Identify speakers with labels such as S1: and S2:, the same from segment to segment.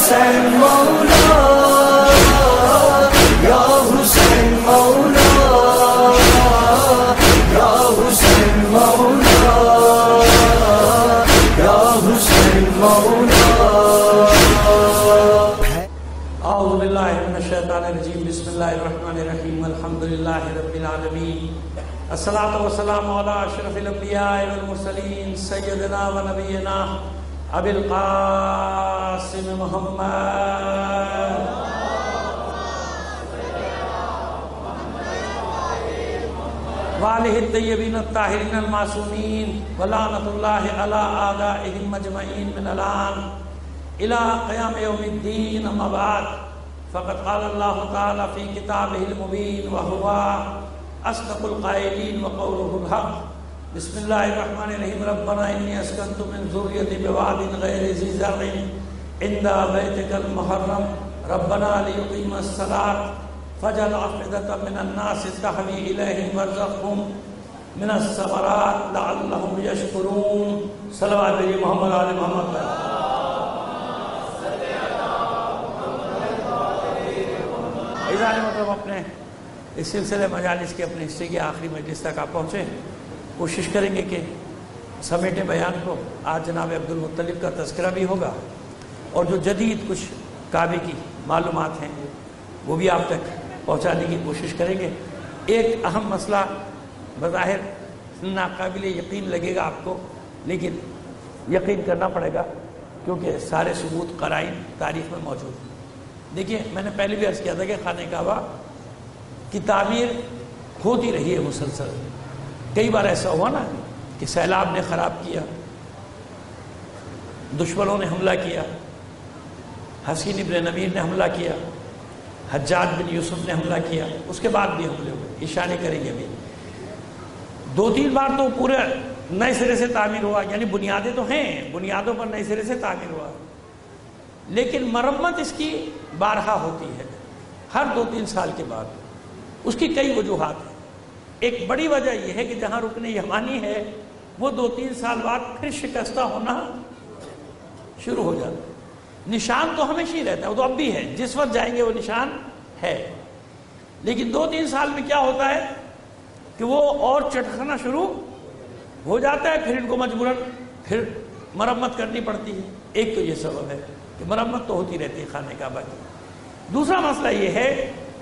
S1: حسین مولا یا حسین مولا یا حسین مولا یا حسین مولا.
S2: اعوذ باللہ من الشیطان الرجیم. بسم اللہ الرحمن الرحیم. الحمدللہ رب العالمین. الصلاۃ والسلام علی اشرف الانبیاء والمرسلین سیدنا و نبینا ابی القاسم محمد وآلہ الطیبین الطاہرین المعصومین ولعنۃ اللہ علی اعدائہم مجمعین من الآن الى قیام یوم الدین. اما بعد فقد قال اللہ تعالی فی کتابہ المبین وہو اصدق القائلین وقولہ الحق. بسم اللہ الرحمن الرحیم. ربنا انی اسکنت من ذریتی بواد غیر ذی زرع عند بیتک المحرم ربنا لیقیموا الصلاۃ فاجعل افئدة من الناس تهوی الیہم وارزقہم من الثمرات لعلہم یشکرون. صلوات محمد علی محمد. مطلب اپنے اس سلسلے مجالس کے اپنے حصے کی آخری مجلس تک آپ پہنچے. کوشش کریں گے کہ سمیٹے بیان کو. آج جناب عبد المطلب کا تذکرہ بھی ہوگا اور جو جدید کچھ کعبے کی معلومات ہیں وہ بھی آپ تک پہنچانے کی کوشش کریں گے. ایک اہم مسئلہ بظاہر ناقابل یقین لگے گا آپ کو، لیکن یقین کرنا پڑے گا کیونکہ سارے ثبوت قرائن تاریخ میں موجود ہیں. دیکھیے، میں نے پہلے بھی عرض کیا تھا کہ خانہ کعبہ کی تعمیر ہوتی رہی ہے مسلسل. کئی بار ایسا ہوا نا کہ سیلاب نے خراب کیا، دشمنوں نے حملہ کیا، حسین ابن نمیر نے حملہ کیا، حجاج بن یوسف نے حملہ کیا، اس کے بعد بھی حملے ہوئے. اشارے کریں گے بھی. 2-3 بار تو پورے نئے سرے سے تعمیر ہوا، یعنی بنیادیں تو ہیں، بنیادوں پر نئے سرے سے تعمیر ہوا، لیکن مرمت اس کی بارہا ہوتی ہے ہر 2-3 سال کے بعد. اس کی کئی وجوہات ہیں. ایک بڑی وجہ یہ ہے کہ جہاں رکن یمانی ہے وہ 2-3 سال بعد پھر شکستہ ہونا شروع ہو جاتا ہے. نشان تو ہمیشہ ہی رہتا ہے، وہ تو اب بھی ہے، جس وقت جائیں گے وہ نشان ہے. لیکن 2-3 سال میں کیا ہوتا ہے کہ وہ اور چٹخنا شروع ہو جاتا ہے، پھر ان کو مجبوراً پھر مرمت کرنی پڑتی ہے. ایک تو یہ سبب ہے کہ مرمت تو ہوتی رہتی ہے خانہ کعبہ کی. دوسرا مسئلہ یہ ہے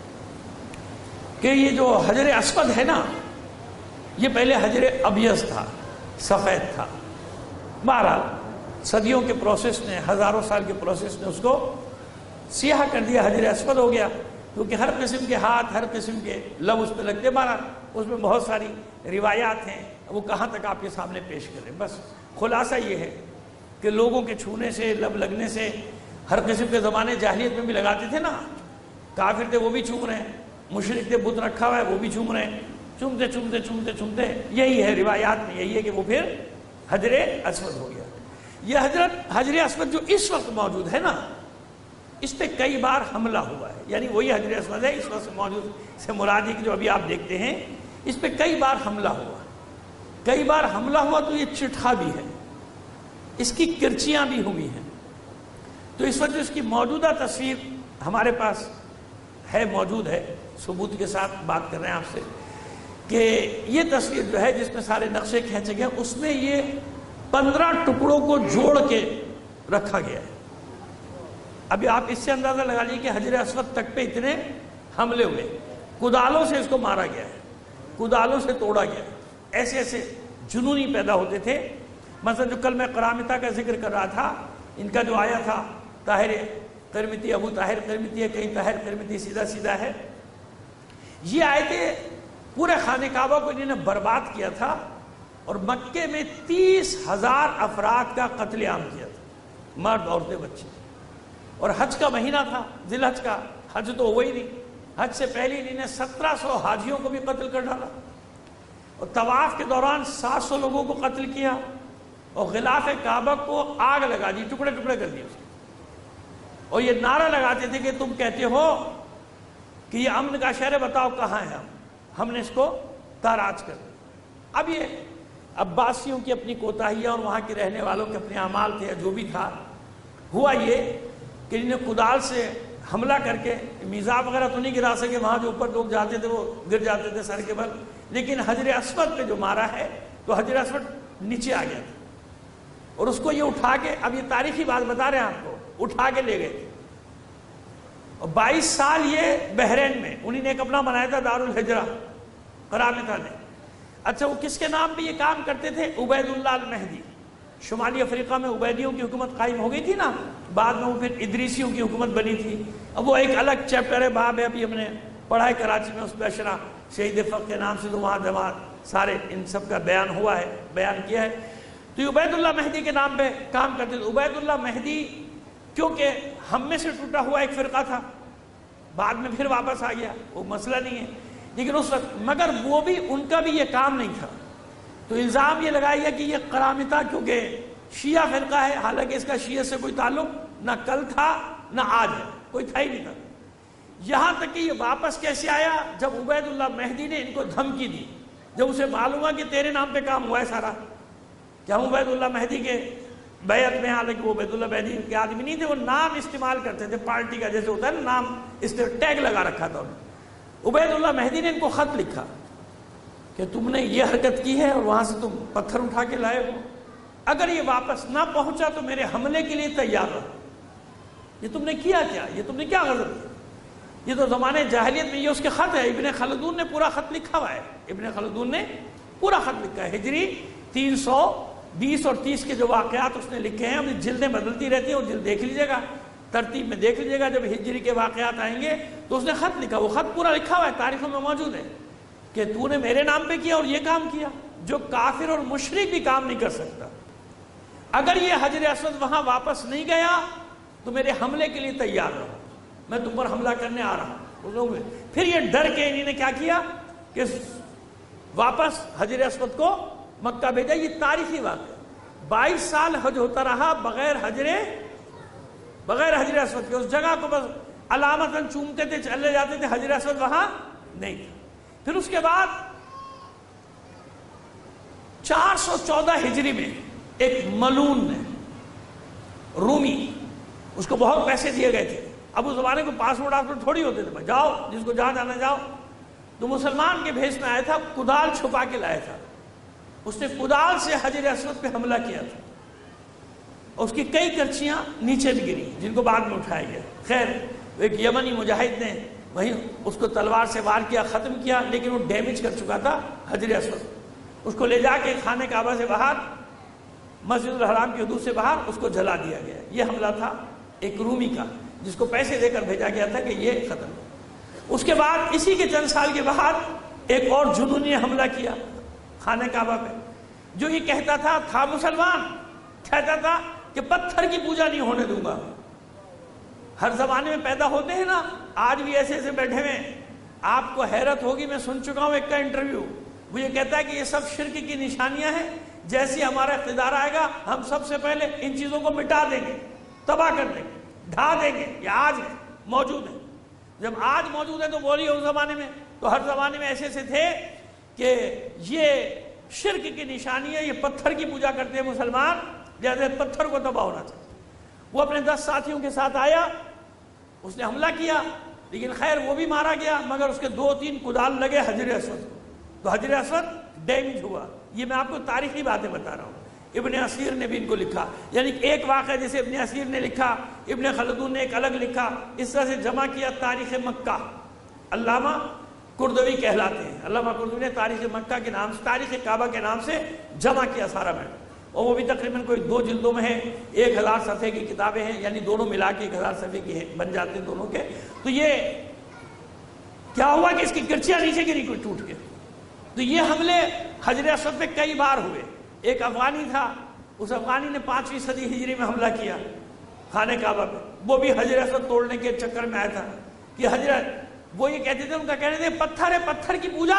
S2: کہ یہ جو حجر اسود ہے نا، یہ پہلے حجر ابیض تھا، سفید تھا. بہرحال صدیوں کے پروسیس نے، ہزاروں سال کے پروسیس نے اس کو سیاہ کر دیا، حجر اسود ہو گیا. کیونکہ ہر قسم کے ہاتھ، ہر قسم کے لب اس پہ لگتے. بہرحال اس میں بہت ساری روایات ہیں، وہ کہاں تک آپ کے سامنے پیش کریں. بس خلاصہ یہ ہے کہ لوگوں کے چھونے سے، لب لگنے سے، ہر قسم کے زمانے جاہلیت میں بھی لگاتے تھے نا. کافر تھے وہ بھی چوم رہے ہیں، مشرک تھے بت رکھا ہوا ہے وہ بھی چوم رہے ہیں. چومتے چومتے چومتے چومتے یہی ہے روایات میں، یہی ہے کہ وہ پھر حجر اسود ہو گیا. یہ حجر اسود جو اس وقت موجود ہے نا، اس پہ کئی بار حملہ ہوا ہے. یعنی وہی حجر اسود ہے اس وقت موجود سے مراد ہے کہ جو ابھی آپ دیکھتے ہیں، اس پہ کئی بار حملہ ہوا. کئی بار حملہ ہوا تو یہ چٹھا بھی ہے، اس کی کرچیاں بھی ہوئی ہیں. تو اس وقت اس کی موجودہ تصویر ہمارے پاس ہے، موجود ہے، ثبوت کے ساتھ بات کر رہے ہیں آپ سے کہ یہ تصویر جو ہے جس میں سارے نقشے کھینچے گئے، اس میں یہ 15 ٹکڑوں کو جوڑ کے رکھا گیا ہے. ابھی آپ اس سے اندازہ لگا لیجیے کہ حجر اسود تک پہ اتنے حملے ہوئے. کدالوں سے اس کو مارا گیا ہے، کدالوں سے توڑا گیا ہے. ایسے ایسے جنونی پیدا ہوتے تھے. مثلا جو کل میں قرامطہ کا ذکر کر رہا تھا، ان کا جو آیا تھا طاہر قرمطی، ابو طاہر قرمطی ہے، کہیں طاہر قرمطی سیدھا سیدھا ہے. یہ آیتیں پورے خانہ کعبہ کو انہوں نے برباد کیا تھا اور مکے میں 30,000 افراد کا قتل عام کیا تھا، مرد عورتیں بچے. اور حج کا مہینہ تھا، ذی الحج کا. حج تو ہوا ہی نہیں. حج سے پہلے انہوں نے 1700 حاجیوں کو بھی قتل کر ڈالا اور طواف کے دوران 700 لوگوں کو قتل کیا اور غلاف کعبہ کو آگ لگا دی، ٹکڑے ٹکڑے کر دیے. اور یہ نعرہ لگاتے تھے کہ تم کہتے ہو کہ یہ امن کا شہر ہے، بتاؤ کہاں ہے ہم نے اس کو تاراج کر دیا. اب یہ عباسیوں کی اپنی کوتاہیاں اور وہاں کے رہنے والوں کے اپنے اعمال تھے، جو بھی تھا. ہوا یہ کہ انہیں کدال سے حملہ کر کے میزاب وغیرہ تو نہیں گرا سکے، وہاں جو اوپر لوگ جاتے تھے وہ گر جاتے تھے سر کے بل، لیکن حجر اسود پہ جو مارا ہے تو حجر اسود نیچے آ گیا تھا، اور اس کو یہ اٹھا کے، اب یہ تاریخی بات بتا رہے ہیں آپ کو، اٹھا کے لے گئے، اور 22 سال یہ بحرین میں انہی نے ایک اپنا بنایا تھا دارالحجرہ قرامطہ نے۔ اچھا وہ کس کے نام پہ یہ کام کرتے تھے؟ عبید اللہ المہدی۔ شمالی افریقہ میں عبیدیوں کی حکومت قائم ہو گئی تھی نا، بعد میں وہ پھر ادریسیوں کی حکومت بنی تھی، اب وہ ایک الگ چیپٹر ہے، باب ہے، ابھی ہم نے پڑھا ہے کراچی میں، اس پہ اشرا شہید فقہ کے نام سے تو وہاں جماعت سارے ان سب کا بیان ہوا ہے، بیان کیا ہے۔ تو یہ عبید اللہ مہدی کے نام پہ کام کرتے تھے۔ عبید اللہ مہدی کیونکہ ہم میں سے ٹوٹا ہوا ایک فرقہ تھا، بعد میں پھر واپس آ گیا، وہ مسئلہ نہیں ہے، لیکن اس وقت مگر وہ بھی، ان کا بھی یہ کام نہیں تھا، تو الزام یہ لگایا گیا کہ یہ قرامطہ کیونکہ شیعہ فرقہ ہے، حالانکہ اس کا شیعہ سے کوئی تعلق نہ کل تھا نہ آج ہے، کوئی تھا ہی نہیں تھا۔ یہاں تک کہ یہ واپس کیسے آیا؟ جب عبید اللہ مہدی نے ان کو دھمکی دی، جب اسے معلوم ہوا کہ تیرے نام پہ کام ہوا ہے سارا، کہ ہم عبید اللہ مہدی کے بیعت میں، حالانکہ وہ عبید اللہ مہدی کے آدمی نہیں تھے، وہ نام استعمال کرتے تھے پارٹی کا، جیسے ہوتا ہے نا نام، اس نے ٹیگ لگا رکھا تھا انہوں نے۔ عبید اللہ مہدی نے ان کو خط لکھا کہ تم نے یہ حرکت کی ہے اور وہاں سے تم پتھر اٹھا کے لائے ہو، اگر یہ واپس نہ پہنچا تو میرے حملے کے لیے تیار رہو۔ یہ تم نے کیا کیا؟ یہ تم نے کیا غلط کیا؟ یہ تو زمانے جاہلیت میں، یہ اس کے خط ہے، ابن خلدون نے پورا خط لکھا ہوا ہے، ابن خلدون نے پورا خط لکھا ہے، ہجری 320 اور 30 کے جو واقعات اس نے لکھے ہیں، ابھی جلدیں بدلتی رہتی ہیں، اور جلد دیکھ لیجیے گا، ترتیب میں دیکھ لیجیے گا، جب ہجری کے واقعات آئیں گے تو اس نے خط لکھا، وہ خط پورا لکھا ہوا ہے، تاریخوں میں موجود ہے، کہ تو نے میرے نام پہ کیا اور یہ کام کیا، جو کافر اور مشرک بھی کام نہیں کر سکتا۔ اگر یہ حجر اسود وہاں واپس نہیں گیا تو میرے حملے کے لیے تیار رہو، میں تم پر حملہ کرنے آ رہا ہوں۔ پھر یہ ڈر کے انہوں نے کیا کیا کہ واپس حجر اسود کو مکہ بھیجا۔ یہ تاریخی واقعہ، 22 سال حج ہوتا رہا بغیر حجر اسود کے، اس جگہ کو بس علامتاً چومتے تھے، چلے جاتے تھے، حجر اسود وہاں نہیں تھا۔ پھر اس کے بعد 414 ہجری میں ایک ملون نے، رومی، اس کو بہت پیسے دیے گئے تھے، اب اس زمانے کو پاسپورٹ تھوڑی ہوتے تھے، جاؤ جس کو جہاں جانا جاؤ، تو مسلمان کے بھیس میں آیا تھا، کدال چھپا کے لایا تھا، اس نے کدال سے حجر اسود پہ حملہ کیا تھا، اس کی کئی کرچیاں نیچے بھی گری جن کو بعد میں اٹھایا گیا۔ خیر ایک یمنی مجاہد نے وہیں اس کو تلوار سے وار کیا، ختم کیا، لیکن وہ ڈیمیج کر چکا تھا حجر اسود، اس کو لے جا کے خانہ کعبہ سے باہر، مسجد الحرام کی حدود سے باہر اس کو جلا دیا گیا۔ یہ حملہ تھا ایک رومی کا، جس کو پیسے دے کر بھیجا گیا تھا کہ یہ ختم۔ اس کے بعد اسی کے چند سال کے بعد ایک اور جنونی نے حملہ کیا خانہ کعبہ پہ، جو یہ کہتا تھا مسلمان، کہتا تھا کہ پتھر کی پوجا نہیں ہونے دوں گا۔ ہر زمانے میں پیدا ہوتے ہیں نا، آج بھی ایسے ایسے بیٹھے ہوئے، آپ کو حیرت ہوگی، میں سن چکا ہوں ایک کا انٹرویو، وہ یہ کہتا ہے کہ یہ سب شرک کی نشانیاں ہیں، جیسے ہمارا اقتدار آئے گا ہم سب سے پہلے ان چیزوں کو مٹا دیں گے، تباہ کر دیں گے، ڈھا دیں گے۔ یہ آج ہے، موجود ہے، جب آج موجود ہے تو بولیے اس زمانے میں تو ہر زمانے میں ایسے ایسے تھے کہ یہ شرک کی نشانی ہے، یہ پتھر کی پوجا کرتے ہیں مسلمان، جیسے پتھر کو تباہ ہونا چاہتے۔ وہ اپنے 10 ساتھیوں کے ساتھ آیا، اس نے حملہ کیا، لیکن خیر وہ بھی مارا گیا، مگر اس کے 2-3 کدال لگے حجر اسود، تو حجر اسود ڈیمیج ہوا۔ یہ میں آپ کو تاریخی باتیں بتا رہا ہوں، ابن اسیر نے بھی ان کو لکھا، یعنی ایک واقعہ جیسے ابن اسیر نے لکھا، ابن خلدون نے ایک الگ لکھا، اس طرح سے جمع کیا تاریخ مکہ۔ علامہ قردوی کہلاتے ہیں، علامہ قردوی نے تاریخ مکہ کے نام سے، تاریخ کعبہ کے نام سے جمع کیا سارا میں، اور وہ بھی تقریباً کوئی 2 جلدوں میں ہے، 1000 صفحے کی کتابیں ہیں، یعنی دونوں ملا کے 1000 صفحے کی بن جاتے ہیں دونوں کے۔ تو یہ کیا ہوا کہ اس کی کرچیاں نیچے گری کوئی ٹوٹ کے۔ تو یہ حملے حجر اسود پہ کئی بار ہوئے۔ ایک افغانی تھا، اس افغانی نے 5ویں صدی ہجری میں حملہ کیا خانہ کعبہ پہ، وہ بھی حجر اسود توڑنے کے چکر میں آیا تھا کہ وہ یہ کہتے تھے، ان کا کہنے تھے پتھر ہے، پتھر کی پوجا۔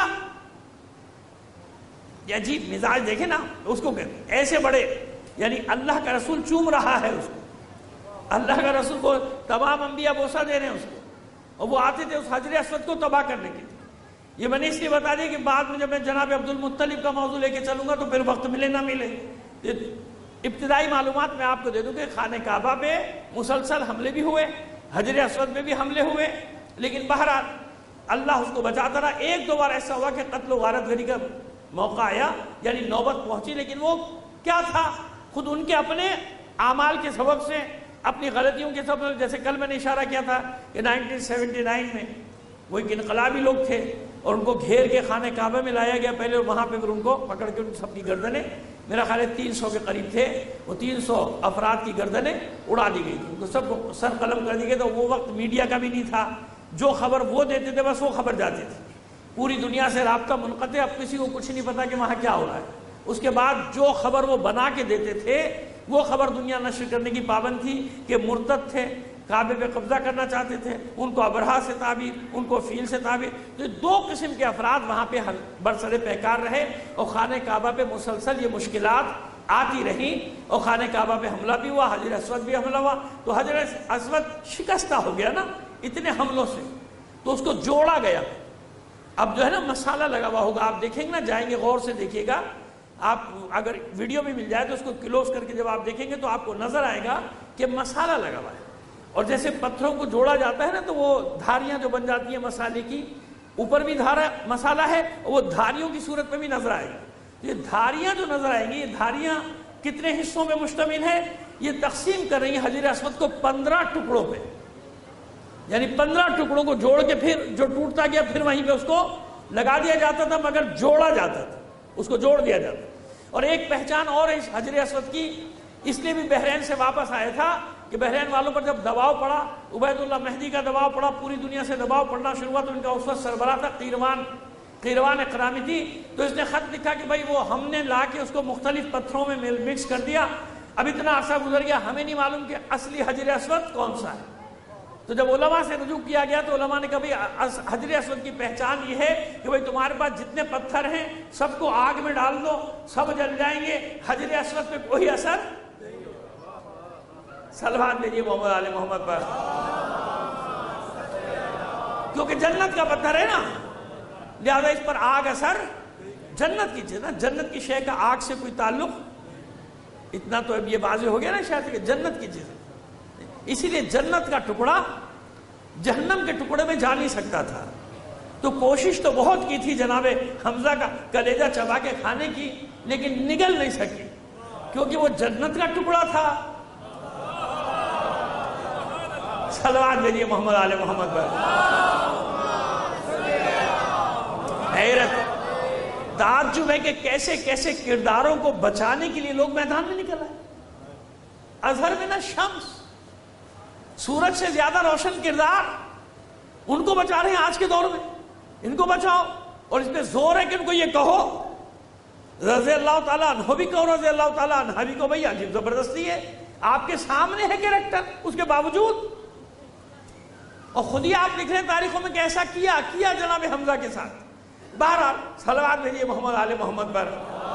S2: یہ عجیب مزاج دیکھیں نا، اس کو کہتے ایسے بڑے، یعنی اللہ کا رسول چوم رہا ہے اس کو، اللہ کا رسول کو تمام انبیاء بوسہ دے رہے ہیں اس کو، اور وہ آتے تھے اس حجر اسود کو تباہ کرنے کے لیے۔ یہ میں نے اس لیے بتا دیا کہ بعد میں جب میں جناب عبد المطلب کا موضوع لے کے چلوں گا تو پھر وقت ملے نہ ملے۔ ابتدائی معلومات میں آپ کو دے دوں کہ خانہ کعبہ پہ مسلسل حملے بھی ہوئے، حجر اسود میں بھی حملے ہوئے، لیکن بہرحال اللہ اس کو بچاتا رہا۔ ایک دو بار ایسا ہوا کہ قتل و غارت گری کا موقع آیا، یعنی نوبت پہنچی، لیکن وہ کیا تھا؟ خود ان کے اپنے اعمال کے سبب سے، اپنی غلطیوں کے سبب سے۔ جیسے کل میں نے اشارہ کیا تھا کہ 1979 میں وہ ایک انقلابی لوگ تھے اور ان کو گھیر کے خانہ کعبہ میں لایا گیا پہلے، اور وہاں پہ پھر ان کو پکڑ کے ان سب کی گردنیں، میرا خیال ہے 300 کے قریب تھے، وہ 300 افراد کی گردنیں اڑا دی گئی تھی، ان کو سب کو سر قلم کر دی گئی۔ تو وہ وقت میڈیا کا بھی نہیں تھا، جو خبر وہ دیتے تھے بس وہ خبر جاتی تھی، پوری دنیا سے رابطہ منقطع، اب کسی کو کچھ نہیں پتا کہ وہاں کیا ہو رہا ہے۔ اس کے بعد جو خبر وہ بنا کے دیتے تھے وہ خبر دنیا نشر کرنے کی پابند تھی کہ مرتد تھے، کعبے پہ قبضہ کرنا چاہتے تھے، ان کو ابرہہ سے تعبیر، ان کو فیل سے تعبیر۔ تو دو قسم کے افراد وہاں پہ برسر پیکار رہے، اور خانہ کعبہ پہ مسلسل یہ مشکلات آتی رہیں، اور خانہ کعبہ پہ حملہ بھی ہوا، حجر اسود بھی حملہ ہوا۔ تو حجر اسود شکستہ ہو گیا نا اتنے حملوں سے، تو اس کو جوڑا گیا۔ اب جو ہے نا مسالہ لگا ہوا ہوگا، آپ دیکھیں گے نا، جائیں گے غور سے دیکھیے گا، آپ اگر ویڈیو بھی مل جائے تو اس کو کلوز کر کے جب آپ دیکھیں گے تو آپ کو نظر آئے گا کہ مسالہ لگا ہوا ہے۔ اور جیسے پتھروں کو جوڑا جاتا ہے نا تو وہ دھاریاں جو بن جاتی ہیں مسالے کی، اوپر بھی مسالہ ہے، اور وہ دھاریوں کی صورت میں بھی نظر آئے گی۔ یہ دھاریاں جو نظر آئیں گی، یہ دھاریاں کتنے حصوں میں مشتمل ہے؟ یہ تقسیم کر رہی ہیں حجر اسود کو 15 ٹکڑوں پہ، یعنی 15 ٹکڑوں کو جوڑ کے پھر جو ٹوٹتا گیا پھر وہیں پہ اس کو لگا دیا جاتا تھا، مگر جوڑا جاتا تھا، اس کو جوڑ دیا جاتا۔ اور ایک پہچان اور اس حجر اسود کی، اس لیے بھی بحرین سے واپس آیا تھا کہ بحرین والوں پر جب دباؤ پڑا، عبید اللہ مہدی کا دباؤ پڑا، پوری دنیا سے دباؤ پڑنا شروع ہوا، تو ان کا اس وقت سربراہ تھا قیروان اقرامیتی۔ تو اس نے خط لکھا کہ بھائی وہ ہم نے لا کے اس کو مختلف پتھروں میں مکس کر دیا، اب اتنا عرصہ گزر گیا، ہمیں نہیں معلوم کہ اصلی حجر اسود کون سا ہے۔ تو جب علماء سے رجوع کیا گیا تو علماء نے کہا بھائی حجر اسود کی پہچان یہ ہے کہ بھائی تمہارے پاس جتنے پتھر ہیں سب کو آگ میں ڈال دو، سب جل جائیں گے، حجر اسود پہ کوئی اثر۔ صلوات بھیجیے محمد آل محمد پر، کیونکہ جنت کا پتھر ہے نا، لہذا اس پر آگ اثر، جنت کی چیز نا، جنت کی شے کا آگ سے کوئی تعلق، اتنا تو اب یہ واضح ہو گیا نا شاید کہ جنت کی چیز ہے۔ اسی لیے جنت کا ٹکڑا جہنم کے ٹکڑے میں جا نہیں سکتا تھا، تو کوشش تو بہت کی تھی جناب حمزہ کا کلیجہ چبا کے کھانے کی، لیکن نگل نہیں سکی کیونکہ وہ جنت کا ٹکڑا تھا۔ صلوات بھیجیے محمد آل محمد پر۔ حیرت، تعجب ہے کہ کیسے کیسے کرداروں کو بچانے کے لیے لوگ میدان میں نکل آئے۔ اظہر من الشمس، سورج سے زیادہ روشن کردار، ان کو بچا رہے ہیں آج کے دور میں، ان کو بچاؤ۔ اور اس پہ زور ہے کہ ان کو یہ کہو، رضی اللہ تعالیٰ عنہ بھی کہو، رضی اللہ تعالیٰ عنہ بھی کہو، بھئی عجیب زبردستی ہے، آپ کے سامنے ہے کریکٹر، اس کے باوجود۔ اور خود ہی آپ لکھ رہے ہیں تاریخوں میں کہ ایسا کیا جناب حمزہ کے ساتھ۔ بہرحال صلوات بھیجیے محمد آل محمد پر۔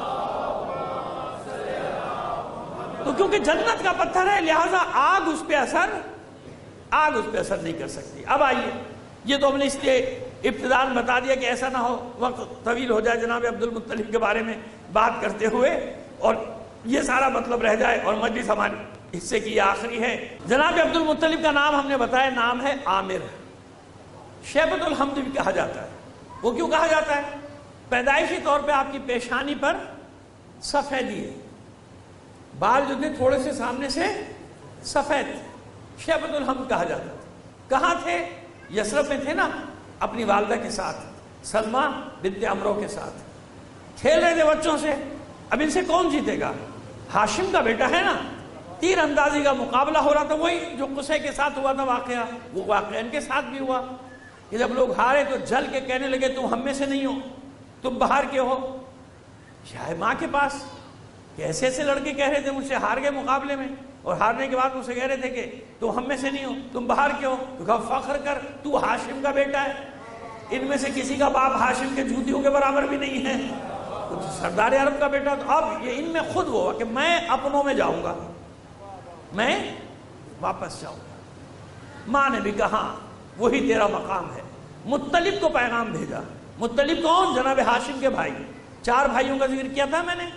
S2: تو کیونکہ جنت کا پتھر ہے لہذا آگ اس پہ اثر نہیں کر سکتی۔ اب آئیے، یہ تو ہم نے اس لیے ابتداءً بتا دیا کہ ایسا نہ ہو وقت طویل ہو جائے جناب عبد المطلب کے بارے میں بات کرتے ہوئے، اور یہ سارا مطلب رہ جائے، اور مجلس ہماری حصے کی یہ آخری ہے۔ جناب عبد المطلب کا نام ہم نے بتایا، نام ہے عامر، شیبۃ الحمد بھی کہا جاتا ہے۔ وہ کیوں کہا جاتا ہے؟ پیدائشی طور پہ آپ کی پیشانی پر سفیدی ہے، بال جو تھے تھوڑے سے سامنے سے سفید تھے، شیبۃ الحمد کہا جاتا تھا۔ کہاں تھے؟ یثرب میں تھے نا، اپنی والدہ کے ساتھ، سلمہ بنت عمرو کے ساتھ کھیل رہے تھے بچوں سے۔ اب ان سے کون جیتے گا؟ ہاشم کا بیٹا ہے نا، تیر اندازی کا مقابلہ ہو رہا تھا، وہی جو قصے کے ساتھ ہوا تھا واقعہ، وہ واقعہ ان کے ساتھ بھی ہوا کہ جب لوگ ہارے تو جل کے کہنے لگے تم ہم میں سے نہیں ہو، تم باہر کے ہو۔ شاید ماں کے پاس ایسے ایسے لڑکے کہہ رہے تھے مجھ سے ہار گئے مقابلے میں، اور ہارنے کے بعد مجھ سے کہہ رہے تھے کہ تم ہم میں سے نہیں ہو، تم باہر کے ہو۔ تو کہا فخر کر، تو ہاشم کا بیٹا ہے، ان میں سے کسی کا باپ ہاشم کے جوتیوں کے برابر بھی نہیں ہے، تو سردار عرب کا بیٹا۔ تو اب یہ ان میں خود ہوا کہ میں اپنوں میں جاؤں گا، میں واپس جاؤں گا۔ ماں نے بھی کہا وہی تیرا مقام ہے۔ مطلب کو پیغام بھیجا۔ مطلب کون؟ جناب ہاشم کے بھائی، 4 بھائیوں کا ذکر کیا تھا میں نے،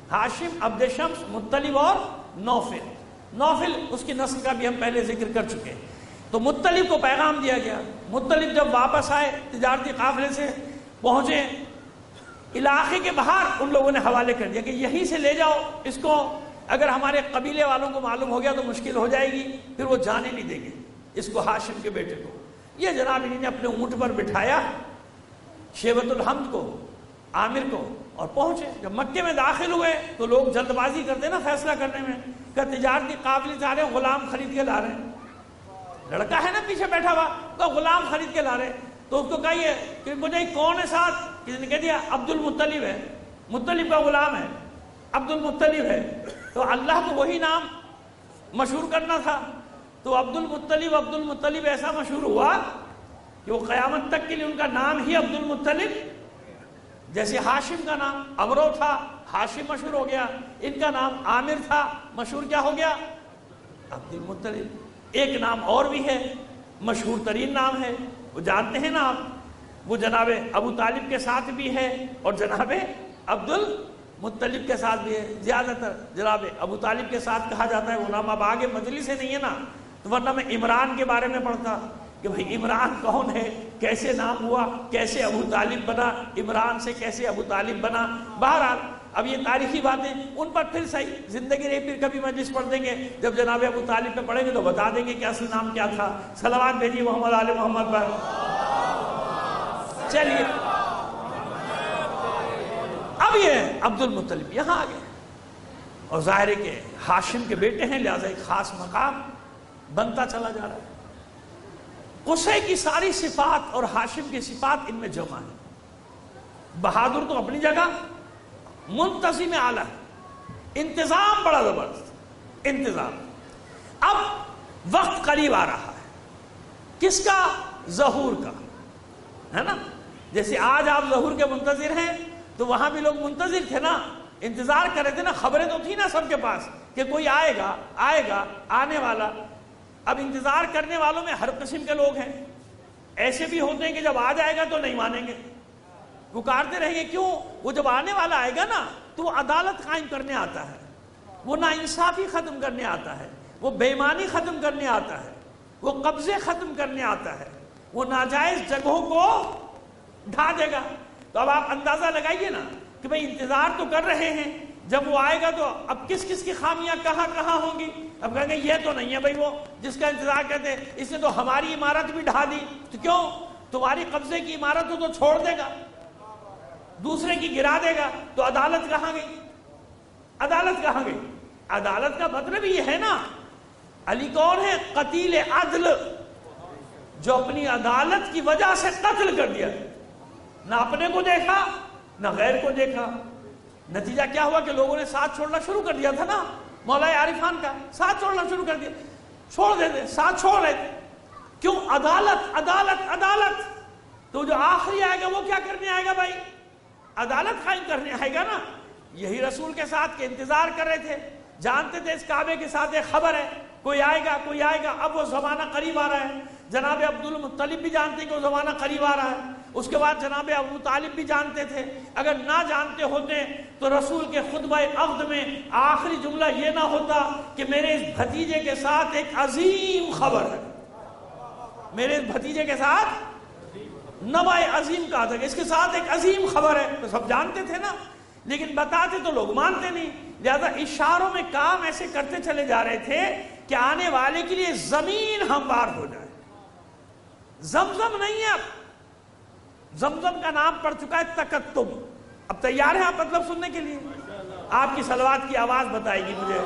S2: ہاشم، عبد شمس، مطلب اور نوفل. نوفل اس کی نسل کا بھی ہم پہلے ذکر کر چکے ہیں. تو مطلب کو پیغام دیا گیا. مطلب جب واپس آئے تجارتی قافلے سے پہنچے علاقے کے باہر، ان لوگوں نے حوالے کر دیا کہ یہیں سے لے جاؤ اس کو، اگر ہمارے قبیلے والوں کو معلوم ہو گیا تو مشکل ہو جائے گی، پھر وہ جانے نہیں دیں گے اس کو، ہاشم کے بیٹے کو. یہ جناب انہوں نے اپنے اونٹ پر بٹھایا شیبۃ الحمد کو، عامر کو، اور پہنچے. جب مکے میں داخل ہوئے تو لوگ جلد بازی کرتے نا فیصلہ کرنے میں، کہ تجارتی قافلے سے آ رہے ہیں، غلام خرید کے لا رہے ہیں. لڑکا ہے نا پیچھے بیٹھا ہوا، تو غلام خرید کے لا رہے ہیں. تو اس کو کہیے کہ مجھے کون ہے ساتھ؟ کسی نے کہہ دیا عبد المطلب ہے، مطلب کا غلام ہے، عبد المطلب ہے. تو اللہ کو وہی نام مشہور کرنا تھا، تو عبد المطلب ایسا مشہور ہوا کہ وہ قیامت تک کے لیے ان کا نام ہی عبد المطلب. جیسے ہاشم کا نام عمرو تھا، ہاشم مشہور ہو گیا. ان کا نام عامر تھا، مشہور کیا ہو گیا؟ عبد المطلب. ایک نام اور بھی ہے، مشہور ترین نام ہے، وہ جانتے ہیں نا آپ، وہ جناب ابو طالب کے ساتھ بھی ہے اور جناب عبد المطلب کے ساتھ بھی ہے. زیادہ تر جناب ابو طالب کے ساتھ کہا جاتا ہے. وہ نام اب آگے مجلس سے نہیں ہے نا، تو ورنہ میں عمران کے بارے میں پڑھتا کہ بھئی عمران کون ہے، کیسے نام ہوا، کیسے ابو طالب بنا، عمران سے کیسے ابو طالب بنا. بہرحال اب یہ تاریخی باتیں ان پر پھر صحیح زندگی رہی، پھر کبھی مجلس پڑھ دیں گے، جب جناب ابو طالب پہ پڑھیں گے تو بتا دیں گے کہ اصل نام کیا تھا. صلوات بھیجیے محمد آل محمد پر. چلیے اب یہ عبد المطلب یہاں آ گئے، اور ظاہر ہے کہ ہاشم کے بیٹے ہیں، لہذا ایک خاص مقام بنتا چلا جا رہا ہے. قصے کی ساری صفات اور ہاشم کی صفات ان میں جمع ہے. بہادر تو اپنی جگہ، منتظم اعلیٰ، انتظام بڑا زبردست انتظام. اب وقت قریب آ رہا ہے، کس کا؟ ظہور کا، ہے نا. جیسے آج آپ ظہور کے منتظر ہیں، تو وہاں بھی لوگ منتظر تھے نا، انتظار کر رہے تھے نا، خبریں تو تھی نا سب کے پاس کہ کوئی آئے گا آنے والا. اب انتظار کرنے والوں میں ہر قسم کے لوگ ہیں. ایسے بھی ہوتے ہیں کہ جب آ جائے گا تو نہیں مانیں گے، پکارتے رہیں گے. کیوں؟ وہ جب آنے والا آئے گا نا تو وہ عدالت قائم کرنے آتا ہے، وہ ناانصافی ختم کرنے آتا ہے، وہ بے ایمانی ختم کرنے آتا ہے، وہ قبضے ختم کرنے آتا ہے، وہ ناجائز جگہوں کو ڈھا دے گا. تو اب آپ اندازہ لگائیے نا کہ بھئی انتظار تو کر رہے ہیں، جب وہ آئے گا تو اب کس کس کی خامیاں کہاں کہاں ہوں گی. اب کہیں گے یہ تو نہیں ہے بھئی وہ جس کا انتظار کرتے، اس نے تو ہماری عمارت بھی ڈھا دی. تو کیوں؟ تمہاری قبضے کی عمارت ہو تو چھوڑ دے گا، دوسرے کی گرا دے گا. تو عدالت کہاں گئی؟ عدالت کہاں گئی؟ عدالت کا مطلب یہ ہے نا، علی کون ہے؟ قتیل عدل، جو اپنی عدالت کی وجہ سے قتل کر دیا، نہ اپنے کو دیکھا نہ غیر کو دیکھا. نتیجہ کیا ہوا کہ لوگوں نے ساتھ چھوڑنا شروع کر دیا تھا نا. مولا عارفان کا ساتھ چھوڑنا شروع کر دیا، چھوڑ دیتے، ساتھ چھوڑ رہے تھے. کیوں؟ عدالت عدالت عدالت. تو جو آخری آئے گا وہ کیا کرنے آئے گا بھائی؟ عدالت قائم کرنے آئے گا نا. یہی رسول کے ساتھ کے انتظار کر رہے تھے، جانتے تھے اس کعبے کے ساتھ ایک خبر ہے، کوئی آئے گا کوئی آئے گا. اب وہ زمانہ قریب آ رہا ہے. جناب عبد المطلب بھی جانتے کہ وہ زمانہ قریب آ رہا ہے. اس کے بعد جناب ابو طالب بھی جانتے تھے. اگر نہ جانتے ہوتے تو رسول کے خطبہ عقد میں آخری جملہ یہ نہ ہوتا کہ میرے اس بھتیجے کے ساتھ ایک عظیم خبر ہے. میرے اس بھتیجے کے ساتھ نبأ عظیم کہا تھا کہ اس کے ساتھ ایک عظیم خبر ہے. تو سب جانتے تھے نا، لیکن بتاتے تو لوگ مانتے نہیں. لہذا اشاروں میں کام ایسے کرتے چلے جا رہے تھے کہ آنے والے کے لیے زمین ہموار ہو جائے. زمزم نہیں ہے، اب زمزم کا نام پڑ چکا ہے تکتب. اب تیار ہیں آپ مطلب سننے کے لیے؟ آپ کی صلوات کی آواز بتائے گی مجھے.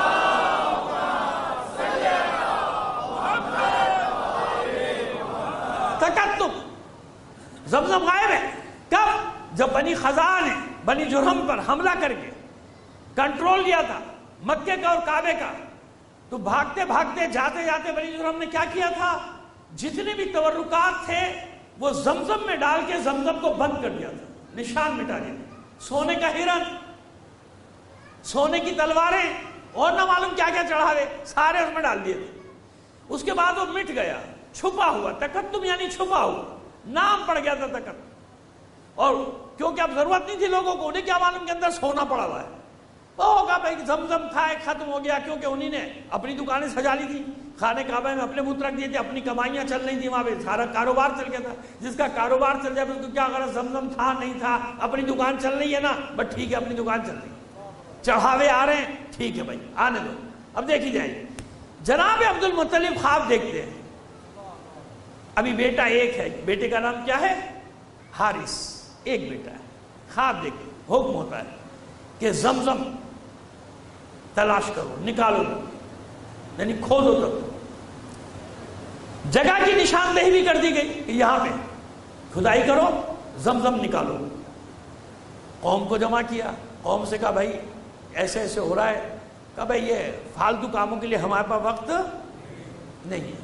S2: تکتب، زمزم غائب ہے. کب؟ جب بنی خزاع نے بنی جرہم پر حملہ کر کے کنٹرول لیا تھا مکے کا اور کعبے کا، تو بھاگتے بھاگتے جاتے جاتے بنی جرہم نے کیا کیا تھا؟ جتنے بھی تبرکات تھے وہ زمزم میں ڈال کے زمزم کو بند کر دیا تھا، نشان مٹا دیا. سونے کا ہرن، سونے کی تلواریں اور نہ معلوم کیا کیا چڑھا دے، سارے اس میں ڈال دیے تھے. اس کے بعد وہ مٹ گیا، چھپا ہوا. تکتم یعنی چھپا ہوا، نام پڑ گیا تھا تکتم. اور کیونکہ اب ضرورت نہیں تھی لوگوں کو، انہیں کیا معلوم کے اندر سونا پڑا ہوا ہے. وہ ہوگا بھائی زمزم تھا ایک ختم ہو گیا، کیونکہ انہی نے اپنی دکانیں سجا لی تھی، خانہ کعبہ میں اپنے بت رکھ دیے تھے، اپنی کمائیاں چل رہی تھی وہاں پہ، سارا کاروبار چل گیا تھا۔ جس کا کاروبار چل جائے اس کو کیا غرض زمزم تھا نہیں تھا، اپنی دکان چل رہی ہے نا، بس ٹھیک ہے اپنی دکان چل رہی ہے، چڑھاوے آ رہے ہیں ٹھیک ہے بھائی آنے دو۔ اب دیکھی جائے جناب عبد المطلب خواب دیکھتے ہیں، ابھی بیٹا ایک ہے، بیٹے کا نام کیا ہے؟ حارث، ایک بیٹا ہے، خواب دیکھتے حکم ہوتا ہے کہ زمزم تلاش کرو، نکالو، یعنی کھودو، تک جگہ کی نشاندہی بھی کر دی گئی کہ یہاں پہ کھدائی کرو، زمزم نکالو۔ قوم کو جمع کیا، قوم سے کہا بھائی ایسے ایسے ہو رہا ہے، کہا بھائی یہ فالتو کاموں کے لیے ہمارے پاس وقت نہیں ہے۔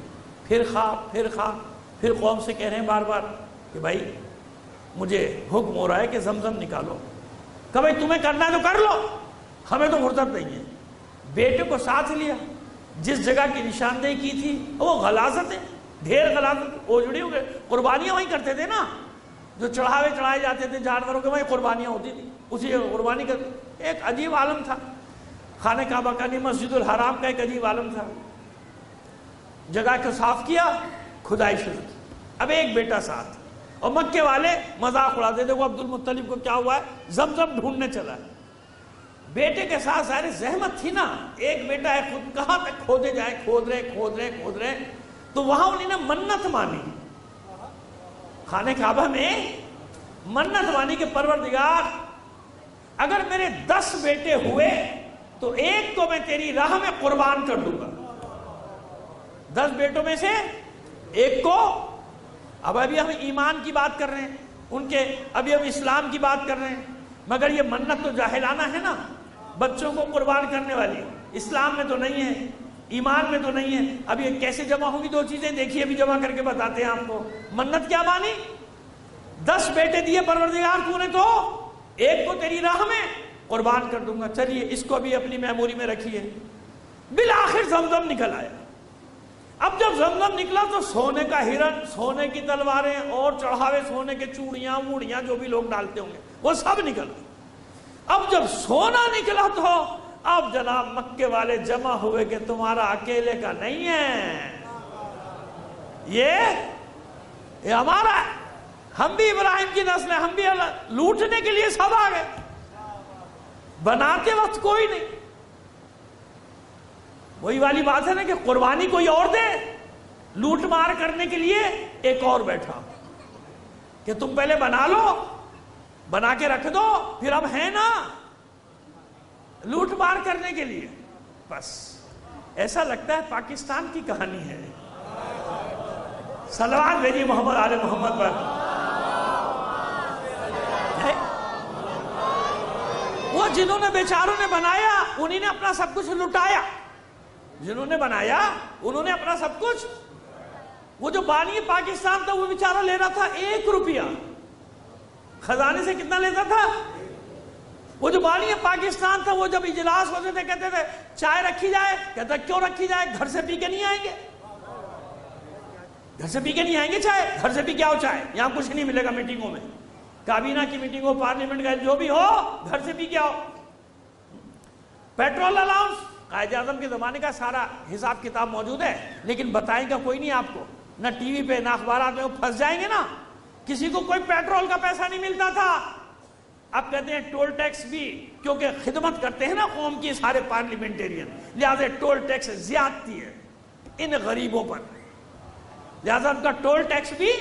S2: پھر قوم سے کہہ رہے ہیں بار بار کہ بھائی مجھے حکم ہو رہا ہے کہ زمزم نکالو، کہا بھائی تمہیں کرنا ہے تو کر لو، ہمیں تو فرصت نہیں ہے۔ بیٹے کو ساتھ لیا، جس جگہ کی نشاندہی کی تھی وہ غلاظت ہے، ڈھیر غلاظت، اوجڑی ہو گئے، قربانیاں وہیں کرتے تھے نا، جو چڑھاوے چڑھائے جاتے تھے جانوروں کے وہیں قربانیاں ہوتی تھی، اسی جگہ قربانی کرتے۔ ایک عجیب عالم تھا خانہ کعبہ کا، نہیں مسجد الحرام کا ایک عجیب عالم تھا۔ جگہ کو صاف کیا، کھدائی شروع کی، اب ایک بیٹا ساتھ، اور مکے والے مذاق اڑاتے تھے، وہ عبد المطلب کو کیا ہوا ہے، زمزم ڈھونڈنے چلا ہے۔ بیٹے کے ساتھ سارے زحمت تھی نا، ایک بیٹا ہے خود، کہاں تک کھودے جائیں، کھود رہے، تو وہاں انہوں نے منت مانی، خانہ کعبہ میں منت مانی کہ پروردگار اگر میرے 10 بیٹے ہوئے تو ایک کو میں تیری راہ میں قربان کر دوں گا، 10 بیٹوں میں سے ایک کو۔ اب ابھی ہم ایمان کی بات کر رہے ہیں ان کے، ابھی ہم اسلام کی بات کر رہے ہیں، مگر یہ منت تو جاہلانہ ہے نا، بچوں کو قربان کرنے والی، اسلام میں تو نہیں ہے، ایمان میں تو نہیں ہے۔ اب یہ کیسے جمع ہوگی دو چیزیں، دیکھیے ابھی جمع کر کے بتاتے ہیں آپ کو۔ منت کیا مانی؟ 10 بیٹے دیے پروردگار تو نے، تو ایک کو تیری راہ میں قربان کر دوں گا، چلیے اس کو بھی اپنی میموری میں رکھیے۔ بالآخر زمزم نکل آیا۔ اب جب زمزم نکلا تو سونے کا ہرن، سونے کی تلواریں اور چڑھاوے سونے کے چوڑیاں موڑیاں جو بھی لوگ ڈالتے ہوں گے وہ سب نکلا۔ اب جب سونا نکلا تو اب جناب مکے والے جمع ہوئے کہ تمہارا اکیلے کا نہیں ہے، یہ ہمارا ہے، ہم بھی ابراہیم کی نسل ہیں، ہم بھی لوٹنے کے لیے سب آ گئے، بناتے وقت کوئی نہیں۔ وہی والی بات ہے نا کہ قربانی کوئی اور دے، لوٹ مار کرنے کے لیے ایک اور بیٹھا کہ تم پہلے بنا لو، بنا کے رکھ دو، پھر اب ہے نا لوٹ مار کرنے کے لیے۔ بس ایسا لگتا ہے پاکستان کی کہانی ہے۔ صلوات بھیجیے محمد آل محمد پر۔ وہ جنہوں نے بیچاروں نے بنایا انہی نے اپنا سب کچھ لٹایا، جنہوں نے بنایا انہوں نے اپنا سب کچھ۔ وہ جو بانی پاکستان تھا وہ بیچارہ لے رہا تھا 1 روپیہ، خزانے سے کتنا لیتا تھا؟ وہ جو بانی پاکستان تھا وہ جب اجلاس ہوتے تھے کہتے تھے چائے رکھی جائے، کہتا کیوں رکھی جائے، گھر سے پی کے نہیں آئیں گے، گھر سے پی کے نہیں آئیں گے چائے، گھر سے پی کے آؤ چائے، یہاں کچھ نہیں ملے گا میٹنگوں میں، کابینہ کی میٹنگ ہو، پارلیمنٹ کا جو بھی ہو، گھر سے پی کے آؤ۔ پیٹرول الاؤنس قائد اعظم کے زمانے کا سارا حساب کتاب موجود ہے، لیکن بتائے گا کوئی نہیں آپ کو، نہ ٹی وی پہ نہ اخبارات میں، وہ پھنس جائیں گے نا۔ کسی کو کوئی پیٹرول کا پیسہ نہیں ملتا تھا، اب کہتے ہیں ٹول ٹیکس بھی، کیونکہ خدمت کرتے ہیں نا قوم کی سارے پارلیمنٹیرین، لہذا ٹول ٹیکس زیادتی ہے ان غریبوں پر، لہذا ان کا ٹول ٹیکس بھی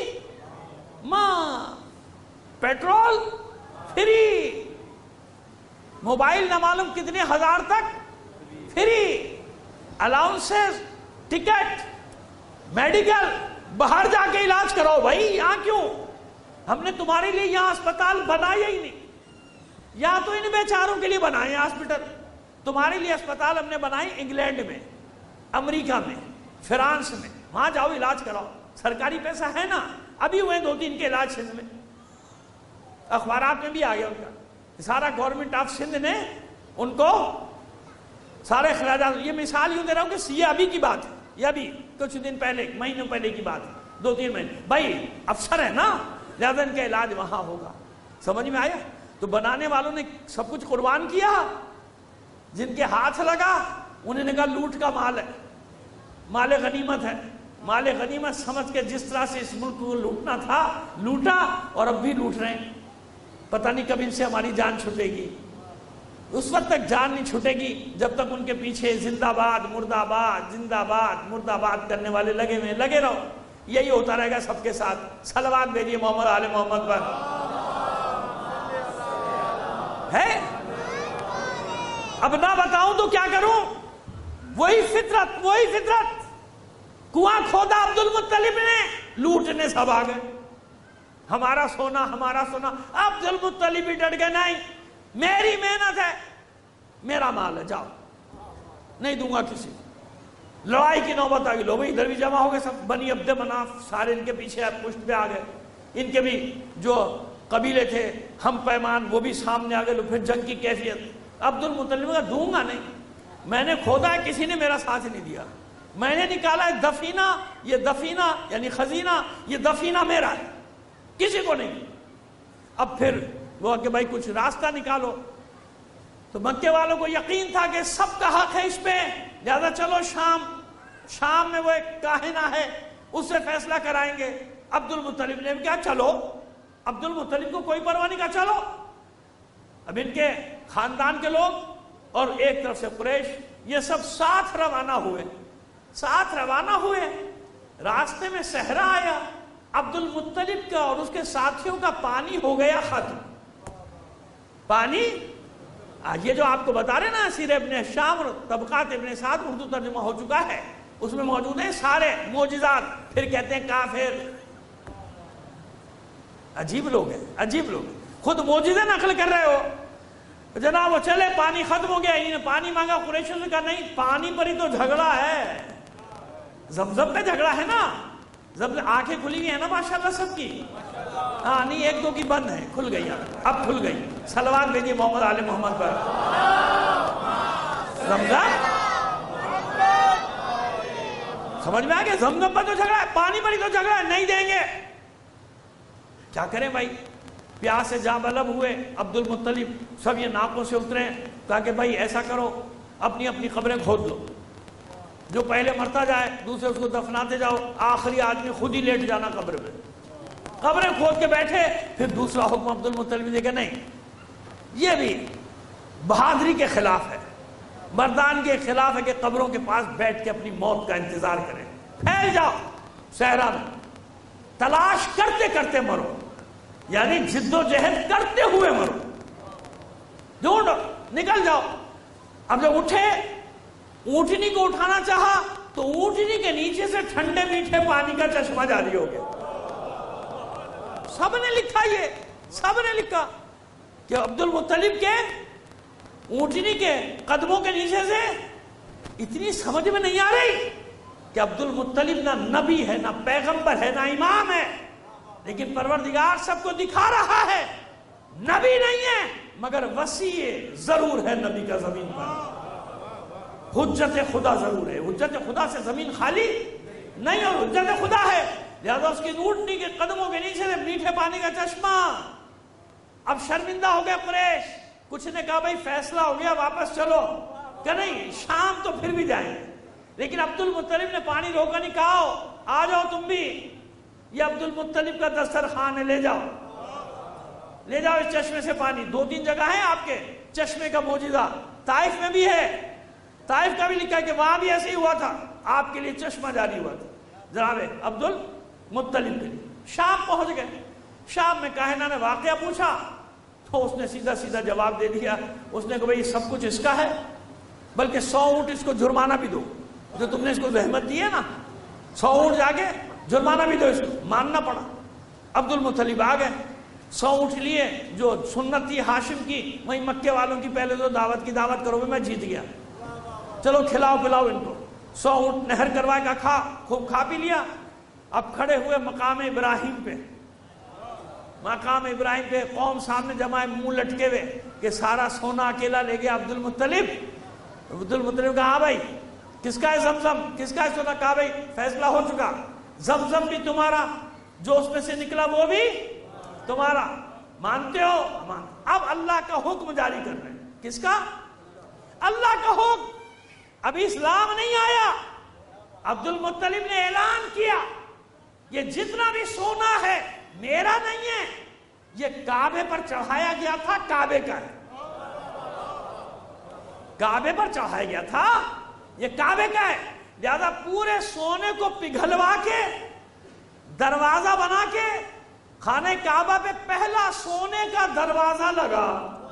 S2: پیٹرول فری، موبائل نہ معلوم کتنے ہزار تک فری، الاؤنسز، ٹکٹ، میڈیکل، باہر جا کے علاج کراؤ بھائی، یہاں کیوں؟ ہم نے تمہارے لیے یہاں اسپتال بنایا ہی نہیں، یہاں تو ان بیچاروں کے لیے بنائے ہاسپٹل، تمہارے لیے اسپتال ہم نے بنائے انگلینڈ میں، امریکہ میں، فرانس میں، وہاں جاؤ علاج کراؤ، سرکاری پیسہ ہے نا۔ ابھی ہوئے 2-3 کے علاج سندھ میں، اخبارات میں بھی آ گیا ان کا، سارا گورنمنٹ آف سندھ نے ان کو سارے اخراجات، یہ مثال یوں دے رہا ہوں کہ یہ ابھی کی بات ہے، یہ ابھی کچھ دن پہلے، مہینوں پہلے کی بات ہے، 2-3 مہینے، بھائی افسر ہے نا، لہذا ان کا علاج وہاں ہوگا۔ سمجھ میں آیا؟ تو بنانے والوں نے سب کچھ قربان کیا، جن کے ہاتھ لگا انہوں نے کہا لوٹ کا مال ہے، مال غنیمت ہے، مال غنیمت سمجھ کے جس طرح سے اس ملک کو لوٹنا تھا لوٹا، اور اب بھی لوٹ رہے ہیں۔ پتہ نہیں کب ان سے ہماری جان چھٹے گی۔ اس وقت تک جان نہیں چھٹے گی جب تک ان کے پیچھے زندہ باد مردہ آباد زندہ باد مردہ آباد کرنے والے لگے ہوئے، لگے رہو، یہی ہوتا رہے گا سب کے ساتھ۔ صلوات بھیجیے محمد آل محمد پر۔ ہے اب نہ بتاؤں تو کیا کروں؟ وہی فطرت کنواں کھودا عبد المطلب نے، لوٹنے سب آ گئے، ہمارا سونا ہمارا سونا۔ عبد المطلب بھی ڈٹ گئے، نہیں میری محنت ہے، میرا مال ہے، جاؤ، نہیں دوں گا کسی کو۔ لڑائی کی نوبت آ گئی، لوگ ادھر بھی جمع ہو گئے، سب بنی عبد مناف سارے ان کے پیچھے پشت پہ آ گئے، ان کے بھی جو قبیلے تھے ہم پیمان وہ بھی سامنے آ گئے، پھر جنگ کی کیفیت۔ عبد المطلب کا دوں گا نہیں، میں نے کھودا ہے، کسی نے میرا ساتھ نہیں دیا، میں نے نکالا ہے دفینہ، یہ دفینہ یعنی خزینہ، یہ دفینہ میرا ہے، کسی کو نہیں۔ اب پھر وہ کہ بھائی کچھ راستہ نکالو، تو مکے والوں کو یقین تھا کہ سب کا حق ہے اس پہ، لہذا چلو شام میں وہ ایک کاہنہ ہے، اس سے فیصلہ کرائیں گے۔ عبد المطلب نے کیا چلو، عبد المطلب کو کوئی پرواہ نہیں، کہا چلو۔ اب ان کے خاندان کے لوگ اور ایک طرف سے قریش، یہ سب ساتھ روانہ ہوئے۔ راستے میں صحرا آیا، عبد المطلب کا اور اس کے ساتھیوں کا پانی ہو گیا ختم۔ پانی یہ جو آپ کو بتا رہے نا سیر ابن شام اور طبقات ابن سعد، اردو ترجمہ ہو چکا ہے، اس میں موجود ہیں سارے معجزات، پھر کہتے ہیں کافر۔ عجیب لوگ ہیں، خود معجزے نقل کر رہے ہو۔ جناب وہ چلے، پانی ختم ہو گیا، انہوں نے پانی مانگا، قریشوں نے کہا نہیں، پانی پر ہی تو جھگڑا ہے، زمزم پہ جھگڑا ہے نا، آنکھیں کھلی ہوئی ہیں نا ماشاءاللہ سب کی، ہاں نہیں ایک دو کی بند ہے، کھل گئی، اب کھل گئی۔ صلوات بھیجیے محمد آل محمد پر۔ زمزم سمجھ میں آ گیا، زمزم پر تو جھگڑا ہے، پانی پر ہی تو جھگڑا ہے، نہیں دیں گے، کیا کریں بھائی؟ پیاس سے جاں بلب ہوئے، عبد المطلب سب یہ ناکوں سے اترے، کہا کہ بھائی ایسا کرو، اپنی اپنی قبریں کھود دو، جو پہلے مرتا جائے دوسرے اس کو دفناتے جاؤ، آخری آدمی خود ہی لیٹ جانا قبر میں۔ قبریں کھود کے بیٹھے، پھر دوسرا حکم عبد المطلب نے کہا نہیں، یہ بھی بہادری کے خلاف ہے، مردان کے خلاف ہے کہ قبروں کے پاس بیٹھ کے اپنی موت کا انتظار کریں، پھیل جاؤ صحرا میں، تلاش کرتے کرتے مرو، یعنی جد و جہد کرتے ہوئے مرو، ڈھونڈو، نکل جاؤ۔ اب جب اٹھے، اونٹنی کو اٹھانا چاہا تو اونٹنی کے نیچے سے ٹھنڈے میٹھے پانی کا چشمہ جاری ہو گیا۔ سب نے لکھا کہ عبد المطلب کے اونٹنی کے قدموں کے نیچے سے اتنی سمجھ میں نہیں آ رہی کہ عبد المطلب نہ نبی ہے، نہ پیغمبر ہے، نہ امام ہے، لیکن پروردگار سب کو دکھا رہا ہے، نبی نہیں ہے مگر وسیع ضرور ہے نبی کا زمین پر، حجت خدا ضرور ہے، حجت خدا سے زمین خالی نہیں، اور حجت خدا ہے، لہذا اس کی اونٹنی کے قدموں کے نیچے سے میٹھے پانی کا چشمہ۔ اب شرمندہ ہو گیا قریش، کچھ نے کہا بھائی فیصلہ ہو گیا واپس چلو، کہ نہیں شام تو پھر بھی جائیں گے، لیکن عبد المطلب نے پانی روکا نہیں، کہا آ جاؤ تم بھی، یہ عبد المطلب کا دسترخوان ہے، لے جاؤ اس چشمے سے پانی۔ 2-3 جگہ ہیں آپ کے چشمے کا معجزہ، طائف میں بھی ہے، طائف کا بھی لکھا ہے کہ وہاں بھی ایسے ہی ہوا تھا، آپ کے لیے چشمہ جاری ہوا تھا جناب عبد المطلب کے لیے۔ شام پہنچ گئے، شام میں کاہنہ نے واقعہ پوچھا تو اس نے سیدھا جواب دے دیا، اس نے کہا بھئی سب کچھ اس کا ہے، بلکہ 100 اونٹ اس کو جرمانہ بھی دو، جو تم نے اس کو زحمت دی ہے نا، 100 اونٹ جا کے جرمانہ بھی دو اس کو۔ ماننا پڑا، عبد المطلب آ گئے، 100 اونٹ لیے، جو سنت تھی ہاشم کی، وہیں مکے والوں کی پہلے تو دعوت کرو، میں جیت گیا، چلو کھلاؤ پلاؤ ان کو۔ 100 اونٹ نہر کروائے کا خوب کھا پی لیا۔ اب کھڑے ہوئے مقام ابراہیم پہ قوم سامنے جمع ہے، منہ لٹکے ہوئے کہ سارا سونا اکیلا لے گیا عبد المطلب کہا ہاں بھائی کس کا ہے زمزم، کس کا ہے سونا؟ کہا بھائی فیصلہ ہو چکا، زمزم بھی تمہارا، جو اس میں سے نکلا وہ بھی تمہارا، مانتے ہو؟ اب اللہ کا حکم جاری کر رہے ہیں، کس کا؟ اللہ کا حکم، ابھی اسلام نہیں آیا، عبد المطلب نے اعلان کیا یہ جتنا بھی سونا ہے میرا نہیں ہے، یہ کعبے پر چڑھایا گیا تھا، کعبے کا ہے، کعبے پر چڑھایا گیا تھا، یہ کعبے کا ہے، لہذا پورے سونے کو پگھلوا کے دروازہ بنا کے خانہ کعبہ پہ پہلا سونے کا دروازہ لگا،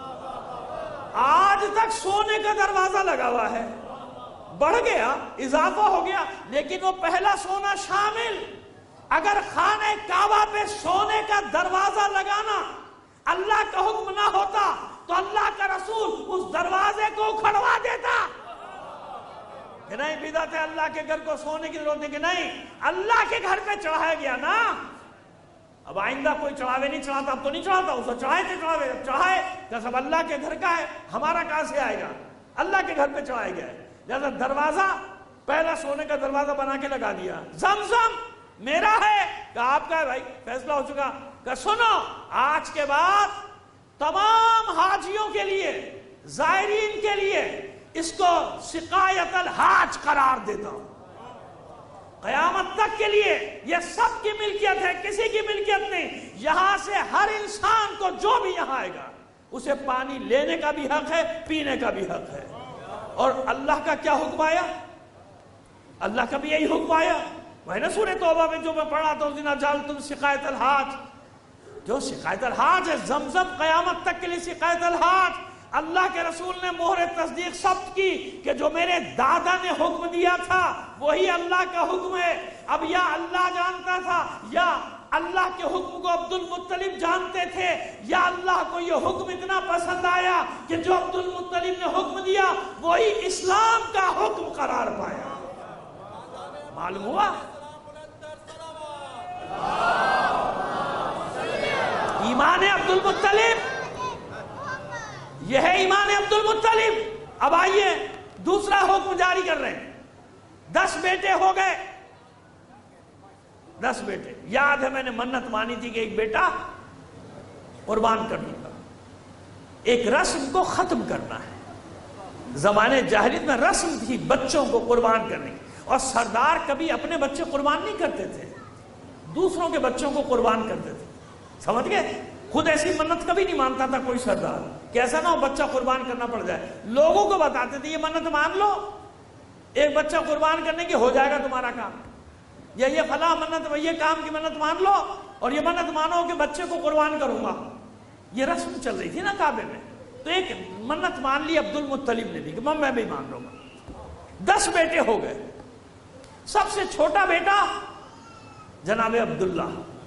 S2: آج تک سونے کا دروازہ لگا ہوا ہے، بڑھ گیا، اضافہ ہو گیا، لیکن وہ پہلا سونا شامل۔ اگر خانہ کعبہ پہ سونے کا دروازہ لگانا اللہ کا حکم نہ ہوتا تو اللہ کا رسول اس دروازے کو اکھڑوا دیتا کہ نہیں، بدعت ہے، اللہ کے گھر کو سونے کی ضرورت نہیں، کہ نہیں، اللہ کے گھر پہ چڑھایا گیا نا، اب آئندہ کوئی چڑھاوے نہیں چڑھاتا، اب تو نہیں چڑھاتا، اسے چڑھائے تھے، چڑھاوے چڑھائے کہ سب اللہ کے گھر کا ہے، ہمارا کہاں سے آئے گا، اللہ کے گھر پہ چڑھایا گیا ہے، لہذا دروازہ پہلا سونے کا دروازہ بنا کے لگا دیا۔ زمزم میرا ہے کہ آپ کا ہے، بھائی فیصلہ ہو چکا، کہ سنو آج کے بعد تمام حاجیوں کے لیے، زائرین کے لیے اس کو سقایت الحاج قرار دیتا ہوں، قیامت تک کے لیے یہ سب کی ملکیت ہے، کسی کی ملکیت نہیں، یہاں سے ہر انسان کو جو بھی یہاں آئے گا اسے پانی لینے کا بھی حق ہے، پینے کا بھی حق ہے۔ اور اللہ کا کیا حکم آیا؟ اللہ کا بھی یہی حکم آیا، وہ ہے نا سورہ توبہ میں جو میں پڑھا تھا، اس دن اجعلتم سقایت الحاج، جو سقایت الحاج ہے، زمزم قیامت تک کے لیے سقایت الحاج۔ اللہ کے رسول نے مہر تصدیق ثبت کی کہ جو میرے دادا نے حکم دیا تھا وہی اللہ کا حکم ہے۔ اب یا اللہ جانتا تھا یا اللہ کے حکم کو عبد المطلب جانتے تھے، یا اللہ کو یہ حکم اتنا پسند آیا کہ جو عبد المطلب نے حکم دیا وہی اسلام کا حکم قرار پایا۔ معلوم ہوا ایمان عبد المطلب، یہ ہے ایمان عبد المطلب۔ اب آئیے دوسرا حکم جاری کر رہے ہیں، 10 بیٹے ہو گئے، 10 بیٹے، یاد ہے میں نے منت مانی تھی کہ ایک بیٹا قربان کر دوں گا، ایک رسم کو ختم کرنا ہے۔ زمانے جاہلیت میں رسم تھی بچوں کو قربان کرنے کی، اور سردار کبھی اپنے بچے قربان نہیں کرتے تھے، دوسروں کے بچوں کو قربان کرتے تھے، سمجھ گئے؟ خود ایسی منت کبھی نہیں مانتا تھا کوئی سردار کہ ایسا نہ ہو بچہ قربان کرنا پڑ جائے، لوگوں کو بتاتے تھے یہ منت مان لو، ایک بچہ قربان کرنے کی ہو جائے گا تمہارا کام، یا یہ فلاں منت، یہ کام کی منت مان لو اور یہ منت مانو کہ بچے کو قربان کروں گا۔ یہ رسم چل رہی تھی نا کعبے میں، تو ایک منت مان لی عبد المطلب نے بھی کہ میں بھی مان لوں گا۔ 10 بیٹے ہو گئے، سب سے چھوٹا بیٹا جناب عبداللہ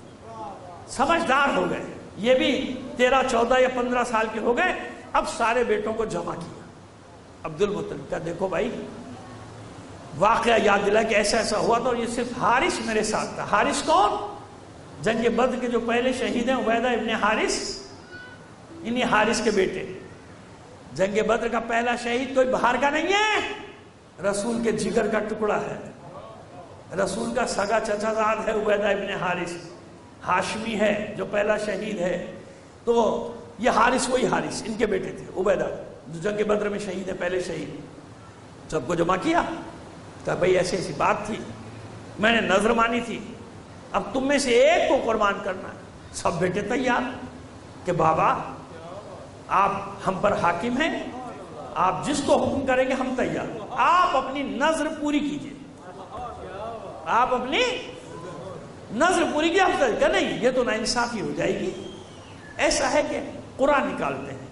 S2: سمجھدار ہو گئے، یہ بھی 13 14 یا 15 سال کے ہو گئے۔ اب سارے بیٹوں کو جمع کیا، عبد المطلب کا دیکھو بھائی واقعہ یاد دلا کہ ایسا ایسا ہوا تھا، اور یہ صرف حارث میرے ساتھ تھا۔ حارث کون؟ جنگ بدر کے جو پہلے شہید ہیں، عبیدہ ابن حارث، انہی حارث کے بیٹے۔ جنگ بدر کا پہلا شہید کوئی باہر کا نہیں ہے، رسول کے جگر کا ٹکڑا ہے، رسول کا سگا چچا زاد ہے عبیدہ ابن حارث، ہاشمی ہے جو پہلا شہید ہے۔ تو یہ حارث وہی حارث ان کے بیٹے تھے، عبیدہ جو جنگ بدر میں شہید ہے، پہلے شہید۔ سب کو جمع کیا، کہا بھئی ایسی ایسی بات تھی، میں نے نظر مانی تھی، اب تم میں سے ایک کو قربان کرنا ہے۔ سب بیٹے تیار کہ بابا آپ ہم پر حاکم ہیں، آپ جس کو حکم کریں گے ہم تیار، آپ اپنی نظر پوری کیجئے، آپ اپنی نظر پوری کی، ہم تیار نہیں، یہ تو ناانصافی ہو جائے گی۔ ایسا ہے کہ قرآن نکالتے ہیں،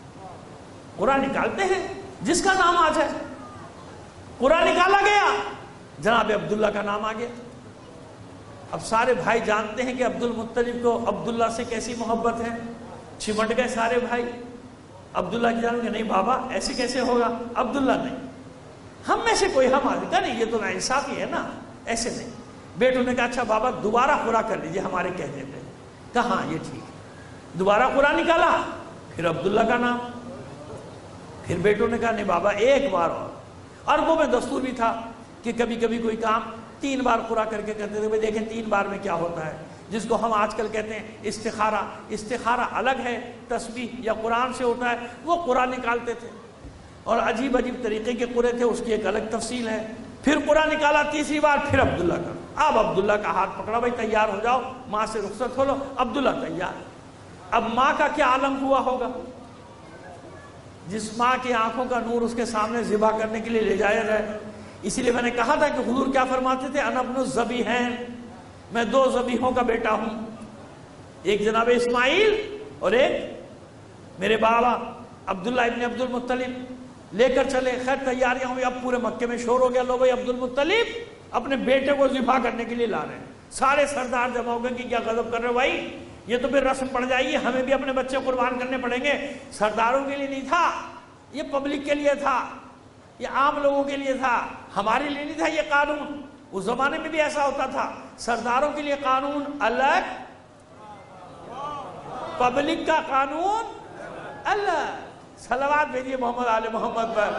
S2: قرآن نکالتے ہیں جس کا نام آ جائے، قرآن نکالا گیا، جناب عبداللہ کا نام آ گیا۔ اب سارے بھائی جانتے ہیں کہ عبد المطلب کو عبداللہ سے کیسی محبت ہے، چمٹ گئے سارے بھائی۔ عبداللہ کی جان کہ نہیں بابا ایسے کیسے ہوگا، عبداللہ نہیں، ہم میں سے کوئی ہم آدمی کا نہیں، یہ تو ناانصافی ہے نا، ایسے نہیں۔ بیٹوں نے کہا اچھا بابا دوبارہ قرآن کر لیجیے ہمارے کہنے پہ، کہا ہاں یہ ٹھیک ہے، دوبارہ قرآن نکالا، پھر عبداللہ کا نام، پھر بیٹوں نے کہا نہیں بابا ایک بار اور وہ میں دستور بھی تھا کہ کبھی کبھی کوئی کام 3 بار قرآن کر کے کہتے تھے، دیکھیں 3 بار میں کیا ہوتا ہے، جس کو ہم آج کل کہتے ہیں استخارہ، استخارہ الگ ہے، تسبیح یا قرآن سے ہوتا ہے، وہ قرآن نکالتے تھے۔ اور عجیب عجیب طریقے کے قرے تھے، اس کی ایک الگ تفصیل ہے۔ پھر قرہ نکالا تیسری بار، پھر عبداللہ کا۔ اب عبداللہ کا ہاتھ پکڑا، بھائی تیار ہو جاؤ، ماں سے رخصت ہو لو۔ عبداللہ تیار۔ اب ماں کا کیا عالم ہوا ہوگا؟ جس ماں کی آنکھوں کا نور اس کے سامنے ذبح کرنے کے لیے لے جایا جائے۔ اسی لیے میں نے کہا تھا کہ حضور کیا فرماتے تھے؟ انا ابن الذبیحین، میں دو ذبیحوں کا بیٹا ہوں، ایک جناب اسماعیل اور ایک میرے بابا عبداللہ ابن عبد المطلب لے کر چلے۔ خیر تیاریاں ہوئی، اب پورے مکے میں شور ہو گیا، لو بھائی عبد المطلب اپنے بیٹے کو ذبح کرنے کے لیے لا رہے ہیں۔ سارے سردار جمع ہو گئے کہ کیا غضب کر رہے ہو بھائی، یہ تو پھر رسم پڑ جائے گی، ہمیں بھی اپنے بچے قربان کرنے پڑیں گے۔ سرداروں کے لیے نہیں تھا یہ، پبلک کے لیے تھا، یہ عام لوگوں کے لیے تھا، ہمارے لیے نہیں تھا یہ قانون۔ اس زمانے میں بھی ایسا ہوتا تھا، سرداروں کے لیے قانون الگ، پبلک کا قانون الگ۔ صلوات بھیجیے محمد آل محمد پر۔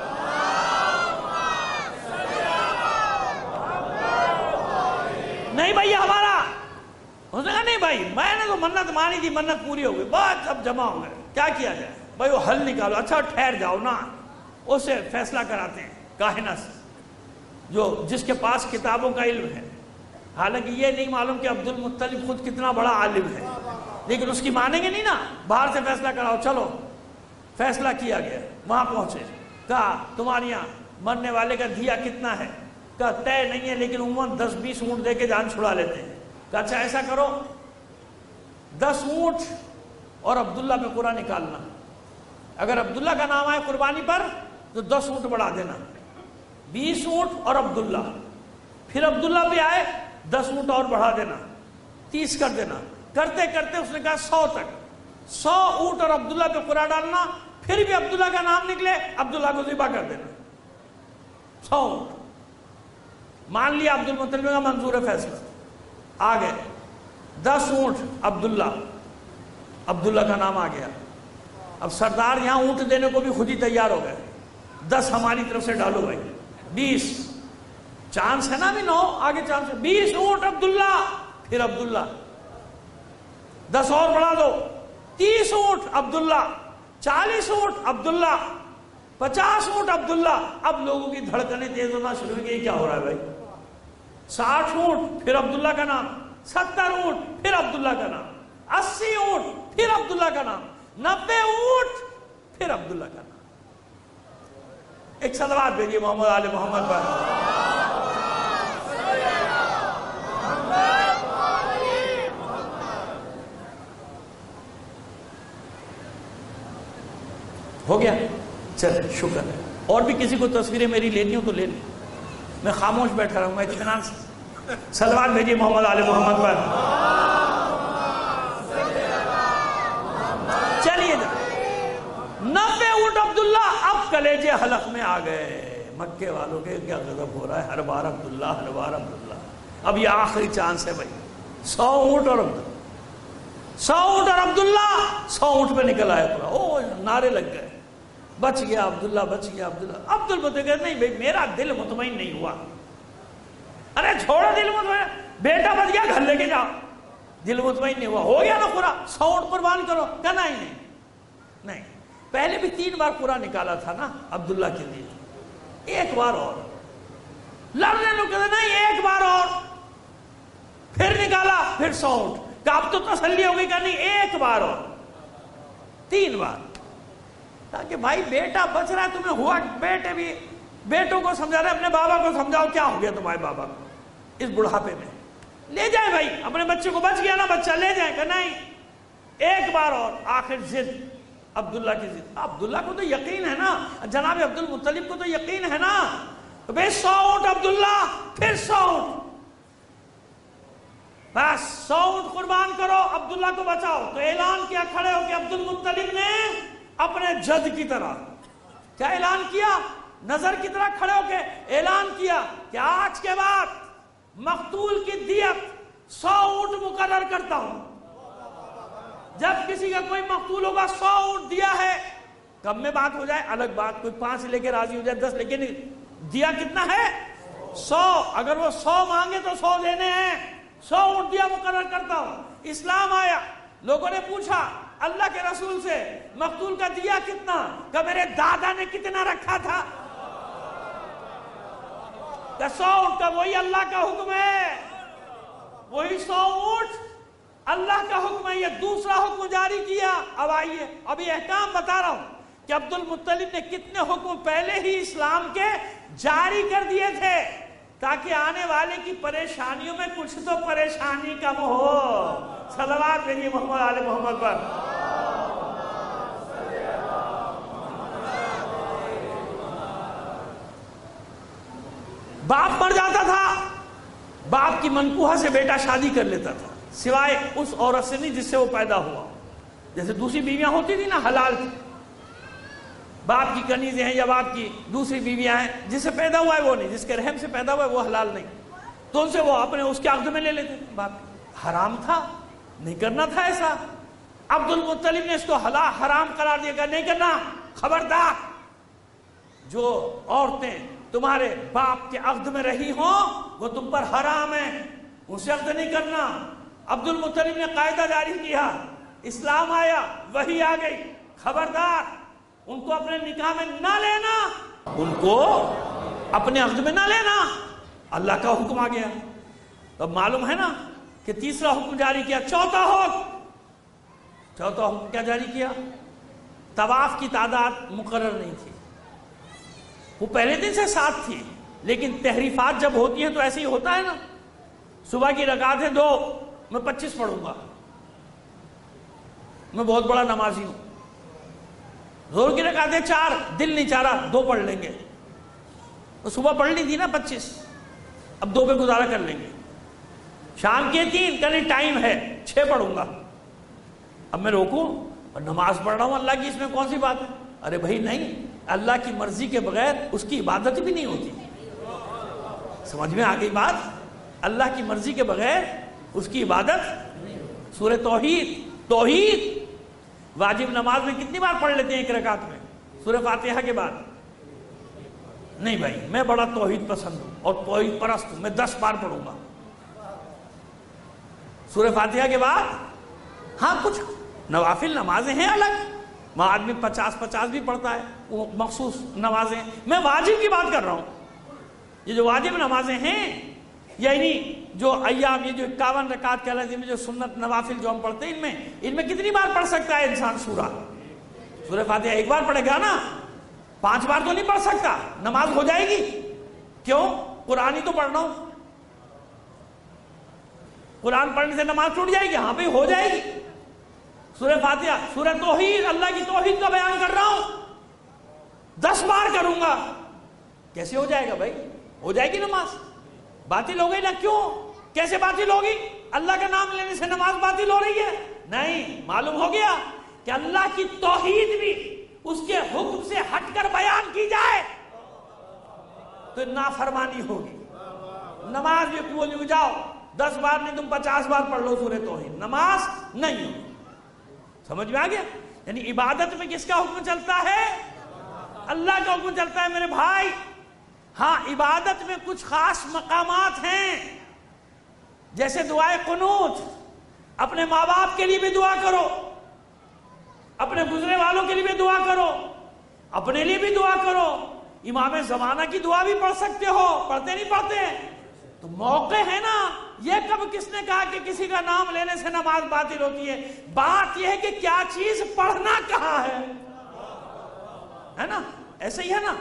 S2: نہیں بھائی ہمارا، اس نے کہا نہیں بھائی میں نے تو منت مانی تھی، منت پوری ہو گئی، بس اب جمع ہو گئے، کیا کیا جائے بھائی؟ وہ حل نکالو۔ اچھا ٹھہر جاؤ نا، اسے فیصلہ کراتے ہیں کاہنہ سے، جو جس کے پاس کتابوں کا علم ہے۔ حالانکہ یہ نہیں معلوم کہ عبد المطلب خود کتنا بڑا عالم ہے، لیکن اس کی مانیں گے نہیں نا، باہر سے فیصلہ کراؤ۔ چلو فیصلہ کیا گیا، وہاں پہنچے، کہا تمہارے یہاں مرنے والے کا دیا کتنا ہے؟ کہا طے نہیں ہے، لیکن عموماً 10-20 اونٹ دے کے جان چھڑا لیتے ہیں۔ کہا اچھا ایسا کرو 10 اونٹ اور عبداللہ پہ قرعہ نکالنا، اگر عبداللہ کا نام آئے قربانی پر تو 10 اونٹ بڑھا دینا، 20 اونٹ اور عبداللہ، پھر عبداللہ پہ آئے 10 اونٹ اور بڑھا دینا، 30 کر دینا۔ کرتے کرتے اس نے کہا 100 تک، 100 اونٹ اور عبداللہ پہ قرعہ ڈالنا، پھر بھی عبداللہ کا نام نکلے عبداللہ کو ذبح کر دینا۔ 100 اونٹ مان لیا، عبد المطلب کا منظور ہے فیصلہ، آ گئے 10 اونٹ عبداللہ، عبداللہ کا نام آ گیا۔ اب سردار یہاں اونٹ دینے کو بھی خود ہی تیار ہو گئے، 10 ہماری طرف سے ڈالو بھائی، 20 چانس ہے نا بھی، 9 آگے چانس ہے، 20 اونٹ عبداللہ، پھر عبداللہ 10 اور بڑھا دو، 30 اونٹ عبداللہ، 40 اونٹ عبداللہ، 50 اونٹ عبداللہ۔ اب لوگوں کی دھڑکنیں تیز ہونا شروع ہو گئی، کیا ہو رہا ہے بھائی؟ 60 اونٹ پھر عبداللہ کا نام، 70 اونٹ پھر عبداللہ کا نام، 80 اونٹ پھر عبداللہ کا نام، 90 اونٹ پھر عبداللہ کا نام۔ ایک صلوات بھیجیے محمد آل محمد پر۔ ہو گیا، چلے شکر ہے۔ اور بھی کسی کو تصویریں میری لینی ہو تو لے لیں، میں خاموش بیٹھا رہا ہوں، میں اطمینان سے۔ صلوات بھیجیے محمد آل محمد پر۔ چلیے جا 90 اونٹ عبداللہ، اب کلیجے حلق میں آ گئے مکے والوں کے، کیا غضب ہو رہا ہے، ہر بار عبداللہ، ہر بار عبداللہ۔ اب یہ آخری چانس ہے بھائی، 100 اونٹ اور عبداللہ، 100 اونٹ اور عبداللہ، 100 اونٹ پہ نکل آیا پورا، او نعرے لگ گئے، بچ گیا عبداللہ، بچ گیا عبداللہ۔ عبد المطلب نہیں بھائی میرا دل مطمئن نہیں ہوا۔ ارے چھوڑو دل مطمئن، بیٹا بچ گیا گھر لے کے جاؤ، دل مطمئن نہیں ہوا، ہو گیا نا پورا، 100 اونٹ قربان کرو، کہنا ہی نہیں۔ پہلے بھی 3 بار قرعہ نکالا تھا نا عبداللہ کے لیے، ایک بار اور لڑنے لوگ کہتے نہیں ایک بار اور، پھر نکالا، پھر 100 اونٹ، کہ اب تو تسلی ہو گئی کہ نہیں ایک بار اور، 3 بار، تاکہ بھائی بیٹا بچ رہا ہے، تمہیں ہوا، بیٹے بھی بیٹوں کو سمجھا رہے، اپنے بابا کو سمجھاؤ کیا ہو گیا تمہارے بابا کو اس بڑھاپے میں، لے جائیں بھائی اپنے بچے کو، بچ گیا نا بچہ، لے جائیں کہ نہیں ایک بار اور۔ آخر ضد عبداللہ کی ضد، عبداللہ کو تو یقین ہے نا، جناب عبد المطلب کو تو یقین ہے نا، بھائی 100 اونٹ عبداللہ، پھر 100 اونٹ، بس 100 اونٹ قربان کرو، عبداللہ کو بچاؤ۔ تو اعلان کیا کھڑے ہو کہ عبد المطلب نے اپنے جد کی طرح کیا اعلان کیا، نظر کی طرح کھڑے ہو کے اعلان کیا کہ آج کے بعد مقتول کی دیت 100 اونٹ مقرر کرتا ہوں۔ جب کسی کا کوئی مقتول ہوگا 100 اونٹ دیا ہے، کم میں بات ہو جائے الگ بات، کوئی 5 لے کے راضی ہو جائے 10، لیکن دیا کتنا ہے 100، اگر وہ 100 مانگے تو 100 دینے ہیں، 100 اونٹ دیا مقرر کرتا ہوں۔ اسلام آیا لوگوں نے پوچھا اللہ کے رسول سے مقتول کا دیا کتنا؟ کہ میرے دادا نے کتنا رکھا تھا؟ کہ 100 اونٹ کا وہی اللہ کا حکم ہے، وہی 100 اونٹ اللہ کا حکم ہے، یہ دوسرا حکم جاری کیا۔ اب آئیے ابھی احکام بتا رہا ہوں کہ عبد المطلب نے کتنے حکم پہلے ہی اسلام کے جاری کر دیے تھے تاکہ آنے والے کی پریشانیوں میں کچھ تو پریشانی کم ہو۔ صلوات بھیجیے محمد آل محمد پر۔ باپ مر جاتا تھا، باپ کی منکوحہ سے بیٹا شادی کر لیتا تھا، سوائے اس عورت سے نہیں جس سے وہ پیدا ہوا۔ جیسے دوسری بیویاں ہوتی تھی نا حلال تھی، باپ کی کنیزیں ہیں یا باپ کی دوسری بیویاں ہیں، جس سے پیدا ہوا ہے وہ نہیں، جس کے رحم سے پیدا ہوا ہے وہ حلال نہیں، تو ان سے وہ اپنے اس کے عقد میں لے لیتے۔ باپ حرام تھا، نہیں کرنا تھا ایسا۔ عبد المطلب نے اس کو حرام قرار دیا کہ نہیں کرنا، خبردار جو عورتیں تمہارے باپ کے عقد میں رہی ہوں وہ تم پر حرام ہے، ان سے عقد نہیں کرنا۔ عبد المطلب نے قاعدہ جاری کیا، اسلام آیا، وحی آ گئی، خبردار ان کو اپنے نکاح میں نہ لینا، ان کو اپنے عقد میں نہ لینا، اللہ کا حکم آ گیا۔ اب معلوم ہے نا کہ تیسرا حکم جاری کیا۔ چوتھا حکم کیا جاری کیا؟ طواف کی تعداد مقرر نہیں تھی، وہ پہلے دن سے 7 تھی، لیکن تحریفات جب ہوتی ہیں تو ایسے ہی ہوتا ہے نا، صبح کی رکعتیں 2، میں 25 پڑھوں گا، میں بہت بڑا نمازی ہوں۔ ظہر کی رکعتیں 4، دل نہیں چاہ رہا 2 پڑھ لیں گے، تو صبح پڑھ لی تھی نا 25، اب 2 پہ گزارا کر لیں گے۔ شام کے 3، کہیں ٹائم ہے 6 پڑھوں گا، اب میں روکوں اور نماز پڑھ رہا ہوں، اللہ کی اس میں کون سی بات ہے؟ ارے بھائی نہیں، اللہ کی مرضی کے بغیر اس کی عبادت بھی نہیں ہوتی۔ سمجھ میں آ گئی بات؟ اللہ کی مرضی کے بغیر اس کی عبادت۔ سورہ توحید واجب نماز میں کتنی بار پڑھ لیتے ہیں ایک رکعت میں؟ سورہ فاتحہ کے بعد؟ نہیں بھائی، میں بڑا توحید پسند ہوں اور توحید پرست ہوں، میں 10 بار پڑھوں گا سورہ فاتحہ کے بعد۔ ہاں کچھ نوافل نمازیں ہیں الگ، وہاں آدمی 50 بھی پڑھتا ہے، وہ مخصوص نمازیں۔ میں واجب کی بات کر رہا ہوں، یہ جو واجب نمازیں ہیں، یعنی جو ایام، یہ جو 51 رکعت کے علاوہ جو سنت نوافل جو ہم پڑھتے ہیں، ان میں کتنی بار پڑھ سکتا ہے انسان سورہ فاتحہ؟ 1 بار پڑھے گا نا، 5 بار تو نہیں پڑھ سکتا، نماز ہو جائے گی؟ کیوں؟ قرآن ہی تو پڑھنا ہوں، قرآن پڑھنے سے نماز ٹوٹ جائے گی؟ ہاں بھائی ہو جائے گی۔ سورہ فاتحہ، سورہ توحید، اللہ کی توحید کا بیان کر رہا ہوں، 10 بار کروں گا، کیسے ہو جائے گا بھائی؟ ہو جائے گی نماز؟ باطل ہو گئی نا؟ کیوں؟ کیسے باطل ہوگی؟ اللہ کا نام لینے سے نماز باطل ہو رہی ہے؟ نہیں، معلوم ہو گیا کہ اللہ کی توحید بھی اس کے حکم سے ہٹ کر بیان کی جائے تو نافرمانی ہوگی۔ نماز بھی قبول نہیں، جاؤ 10 بار نہیں، تم 50 بار پڑھ لو سورہ توحید، نماز نہیں ہوگی۔ سمجھ میں آ گیا؟ یعنی عبادت میں کس کا حکم چلتا ہے؟ اللہ کا حکم چلتا ہے میرے بھائی۔ ہاں عبادت میں کچھ خاص مقامات ہیں، جیسے دعائے قنوت، اپنے ماں باپ کے لیے بھی دعا کرو، اپنے گزرے والوں کے لیے بھی دعا کرو، اپنے لیے بھی دعا کرو، امام زمانہ کی دعا بھی پڑھ سکتے ہو، پڑھتے نہیں پڑھتے؟ تو موقع ہے نا۔ یہ کب کس نے کہا کہ کسی کا نام لینے سے نماز باطل ہوتی ہے؟ بات یہ ہے کہ کیا چیز پڑھنا کہاں ہے نا؟ ایسے ہی ہے نا،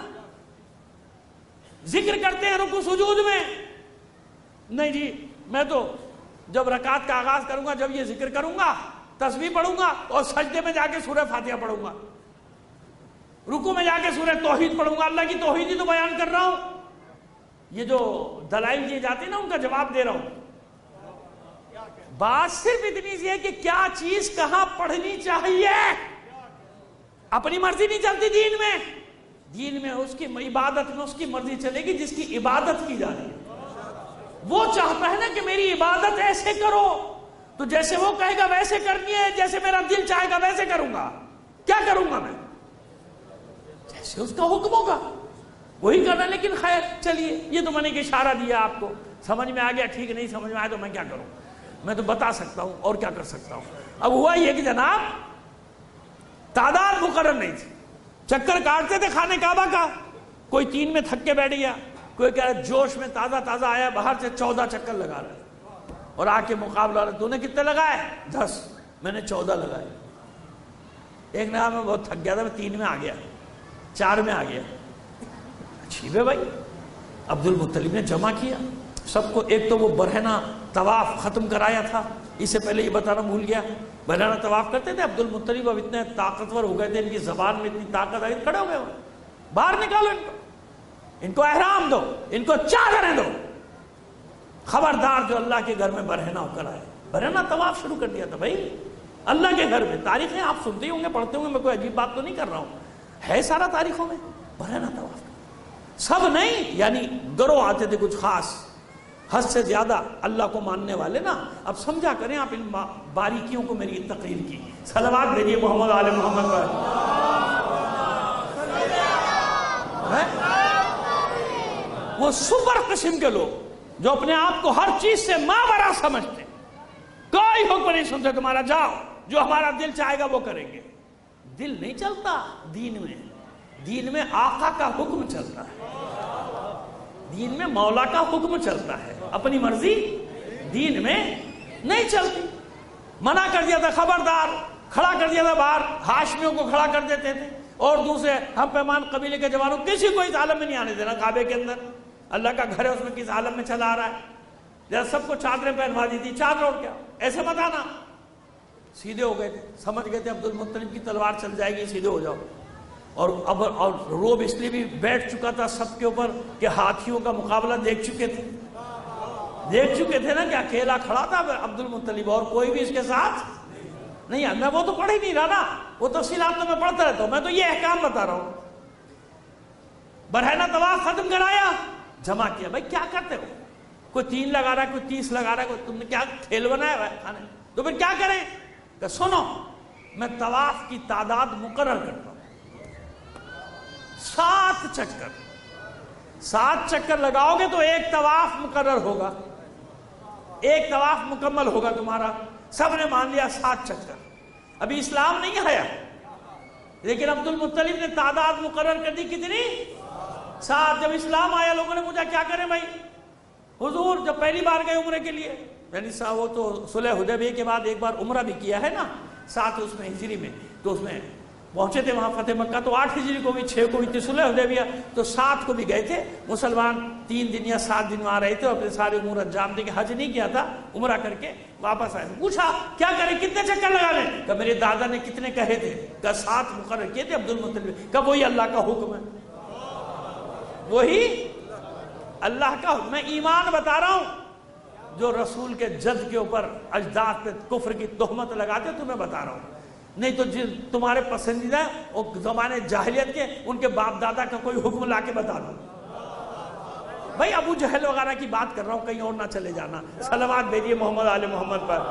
S2: ذکر کرتے ہیں رکوع سجود میں، نہیں جی میں تو جب رکعت کا آغاز کروں گا، جب یہ ذکر کروں گا، تسبیح پڑھوں گا اور سجدے میں جا کے سورہ فاتحہ پڑھوں گا، رکوع میں جا کے سورہ توحید پڑھوں گا، اللہ کی توحید ہی تو بیان کر رہا ہوں۔ یہ جو دلائل دیے جاتے ہیں نا، ان کا جواب دے رہا ہوں۔ بات صرف اتنی سی ہے کہ کیا چیز کہاں پڑھنی چاہیے۔ اپنی مرضی نہیں چلتی دین میں، دین میں اس کی عبادت میں اس کی مرضی چلے گی جس کی عبادت کی جا رہی ہے۔ وہ چاہتا ہے نا کہ میری عبادت ایسے کرو، تو جیسے وہ کہے گا ویسے کرنی ہے، جیسے میرا دل چاہے گا ویسے کروں گا۔ کیا کروں گا میں؟ جیسے اس کا حکم ہوگا وہی کرنا۔ لیکن خیر چلیے، یہ تو میں نے اشارہ دیا آپ کو، سمجھ میں آ گیا؟ ٹھیک، نہیں سمجھ میں آیا تو میں کیا کروں؟ میں تو بتا سکتا ہوں اور کیا کر سکتا ہوں. اب ہوا یہ کہ جناب تعداد مقرر نہیں تھی, چکر کاٹتے تھے خانے کعبہ کا, کوئی 3 میں تھک کے بیٹھ گیا, کوئی کہہ رہا جوش میں تازہ آیا باہر سے 14 چکر لگا رہے اور آ کے مقابلہ رہا, تو نے کتنے لگائے؟ 10. میں نے 14 لگائے. ایک نے کہا میں بہت تھک گیا تھا, میں 3 میں آ گیا, 4 میں آ گیا. اچھی ہے بھائی. عبد المطلب نے جمع کیا سب کو. ایک تو وہ برہنہ طواف ختم کرایا تھا, اس سے پہلے یہ بتانا بھول گیا. برہنہ طواف کرتے تھے عبد المطلب, اب اتنے طاقتور ہو گئے تھے, ان کی زبان میں اتنی طاقت آئی, کھڑے ہو گئے. باہر نکالو ان کو احرام دو, ان کو چادریں دو. خبردار جو اللہ کے گھر میں برہنہ ہو کر آئے. برہنہ طواف شروع کر دیا تھا بھائی اللہ کے گھر میں. تاریخیں آپ سنتے ہی ہوں گے, پڑھتے ہوں گے, میں کوئی عجیب بات تو نہیں کر رہا ہوں, ہے سارا تاریخوں میں. برہنہ طواف سب نہیں, یعنی گروہ آتے تھے کچھ خاص, حد سے زیادہ اللہ کو ماننے والے نا. اب سمجھا کریں آپ ان باریکیوں کو میری تقریر کی. صلوات بھیجیے محمد آل محمد پر. وہ سپر قسم کے لوگ جو اپنے آپ کو ہر چیز سے ماورا سمجھتے, کوئی حکم نہیں سنتے تمہارا, جاؤ جو ہمارا دل چاہے گا وہ کریں گے. دل نہیں چلتا دین میں. دین میں آقا کا حکم چلتا ہے, دین میں مولا کا حکم چلتا ہے, اپنی مرضی دین میں نہیں چلتی. منع کر دیا تھا خبردار, کھڑا کر دیا تھا باہر, ہاشمیوں کو کھڑا کر دیتے تھے, اور دوسرے ہم پیمان قبیلے کے جوانوں کسی کو اس عالم میں نہیں آنے دینا. کعبے کے اندر اللہ کا گھر ہے, اس میں کس عالم میں چلا آ رہا ہے. جب سب کو چادریں پہنوا دی تھی, چادر اوڑھ کیا, ایسے مت آنا. سیدھے ہو گئے تھے, سمجھ گئے تھے عبد المطلب کی تلوار چل جائے گی, سیدھے ہو جاؤ. اور روب اس لیے بھی بیٹھ چکا تھا سب کے اوپر کہ ہاتھیوں کا مقابلہ دیکھ چکے تھے نا, کہ اکیلا کھڑا تھا عبد المطلب اور کوئی بھی اس کے ساتھ نہیں. میں وہ تو پڑھ ہی نہیں رہا نا, وہ تفصیلات تو میں پڑھتا رہتا ہوں, میں تو یہ احکام بتا رہا ہوں. برہنہ طواف ختم کرایا, جمع کیا. بھائی کیا کرتے ہو, کوئی 3 لگا رہا ہے, کوئی 30 لگا رہا ہے, کوئی تم نے کیا کھیل بنایا ہوا ہے کھانے, تو پھر کیا کریں؟ کہ سنو میں طواف کی تعداد مقرر کرتا ہوں, 7 چکر. 7 چکر لگاؤ گے تو ایک طواف مقرر ہوگا, ایک طواف مکمل ہوگا تمہارا. سب نے مان لیا 7 چکر. ابھی اسلام نہیں آیا, لیکن عبد المطلب نے تعداد مقرر کر دی. کتنی؟ 7. جب اسلام آیا لوگوں نے پوچھا کیا کریں بھائی؟ حضور جب پہلی بار گئے عمرے کے لیے, یعنی وہ تو صلح حدیبیہ کے بعد ایک بار عمرہ بھی کیا ہے نا, 7 اس میں ہجری میں, تو اس میں پہنچے تھے وہاں فتح مکہ, تو 8 ہجری کو بھی 6 کو بھی تھی صلح حدیبیہ, تو 7 کو بھی گئے تھے. مسلمان 3 دن یا 7 دن وہاں رہے تھے, اور اپنے سارے امور انجام دے کے, حج نہیں کیا تھا, عمرہ کر کے واپس آئے. پوچھا کیا کریں, کتنے چکر لگا لیں؟ کہ میرے دادا نے کتنے کہے تھے, کہ 7 مقرر کیے تھے عبد المطلب. کہ وہی اللہ کا حکم ہے, وہی اللہ کا حکم. میں ایمان بتا رہا ہوں, جو رسول کے جد کے اوپر اجداد پہ کفر کی تہمت لگاتے تمہیں بتا رہا ہوں. نہیں تو تمہارے پسندیدہ اور زمانے جاہلیت کے ان کے باپ دادا کا کوئی حکم لا کے بتا دو. بھائی ابو جہل وغیرہ کی بات کر رہا ہوں, کہیں اور نہ چلے جانا. صلوات بھیجیے محمد آل محمد پر.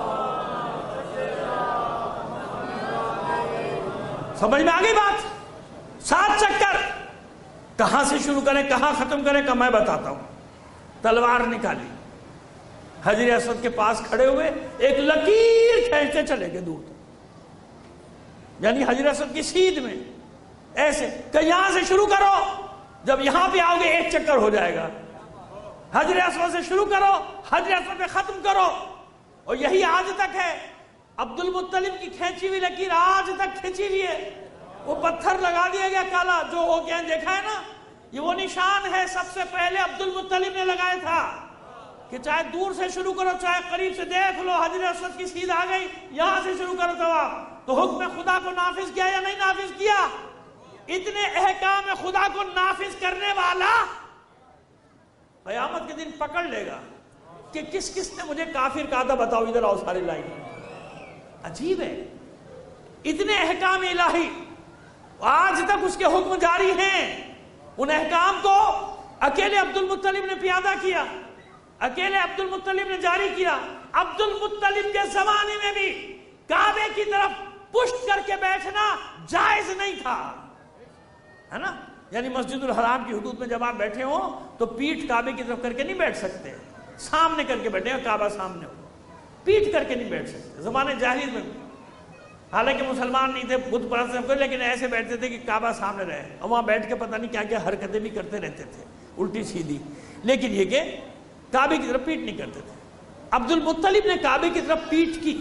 S2: سمجھ میں آ گئی بات؟ 7 چکر کہاں سے شروع کریں, کہاں ختم کریں, کہ میں بتاتا ہوں. تلوار نکالی, حجر اسود کے پاس کھڑے ہوئے, ایک لکیر کھینچتے چلے گئے دور تک, یعنی حجر اسود کی سیدھ میں ایسے, کہ یہاں سے شروع کرو, جب یہاں پہ آؤ گے 1 چکر ہو جائے گا. حجر اسود سے شروع کرو, حجر اسود پہ ختم کرو. اور یہی آج تک ہے. عبد المطلب کی کھینچی ہوئی لکیر آج تک کھینچی ہوئی ہے. وہ پتھر لگا دیا گیا کالا, جو ہو گیا دیکھا ہے نا, یہ وہ نشان ہے سب سے پہلے عبد المطلب نے لگایا تھا, کہ چاہے دور سے شروع کرو چاہے قریب سے دیکھ لو, حجر اسود کی سیدھ آ گئی, یہاں سے شروع کرو طواف. تو حکم خدا کو نافذ کیا یا نہیں نافذ کیا؟ اتنے احکام خدا کو نافذ کرنے والا قیامت کے دن پکڑ لے گا کہ کس کس نے مجھے کافر کہا تھا, بتاؤ ادھر آؤ ساری لائن. عجیب ہے, اتنے احکام الہی آج تک اس کے حکم جاری ہیں. ان احکام کو اکیلے عبد المطلب نے پیادہ کیا, اکیلے عبد المطلب نے جاری کیا. عبد المطلب کے زمانے میں بھی کعبے کی طرف پشت کر کے بیٹھنا جائز نہیں تھا, ہے نا. یعنی مسجد الحرام کی حدود میں جب آپ بیٹھے ہوں تو پیٹھ کعبے کی طرف کر کے نہیں بیٹھ سکتے, سامنے کر کے بیٹھے, کعبہ سامنے ہو. پیٹ کر کے نہیں بیٹھ سکتے. زمانے جاہلیت میں حالانکہ مسلمان نہیں تھے, بت پرست تھے, لیکن ایسے بیٹھتے تھے کہ کعبہ سامنے رہے, اور وہاں بیٹھ کے پتہ نہیں کیا کیا حرکتیں بھی کرتے رہتے تھے الٹی سیدھی, لیکن یہ کہ کعبے کی طرف پیٹ نہیں کرتے تھے. عبد المطلب نے کعبے کی طرف پیٹ کی,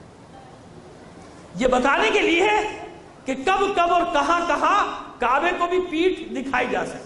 S2: یہ بتانے کے لیے کہ کب کب اور کہاں کہاں کعبے کو بھی پیٹ دکھائی جا سکتی.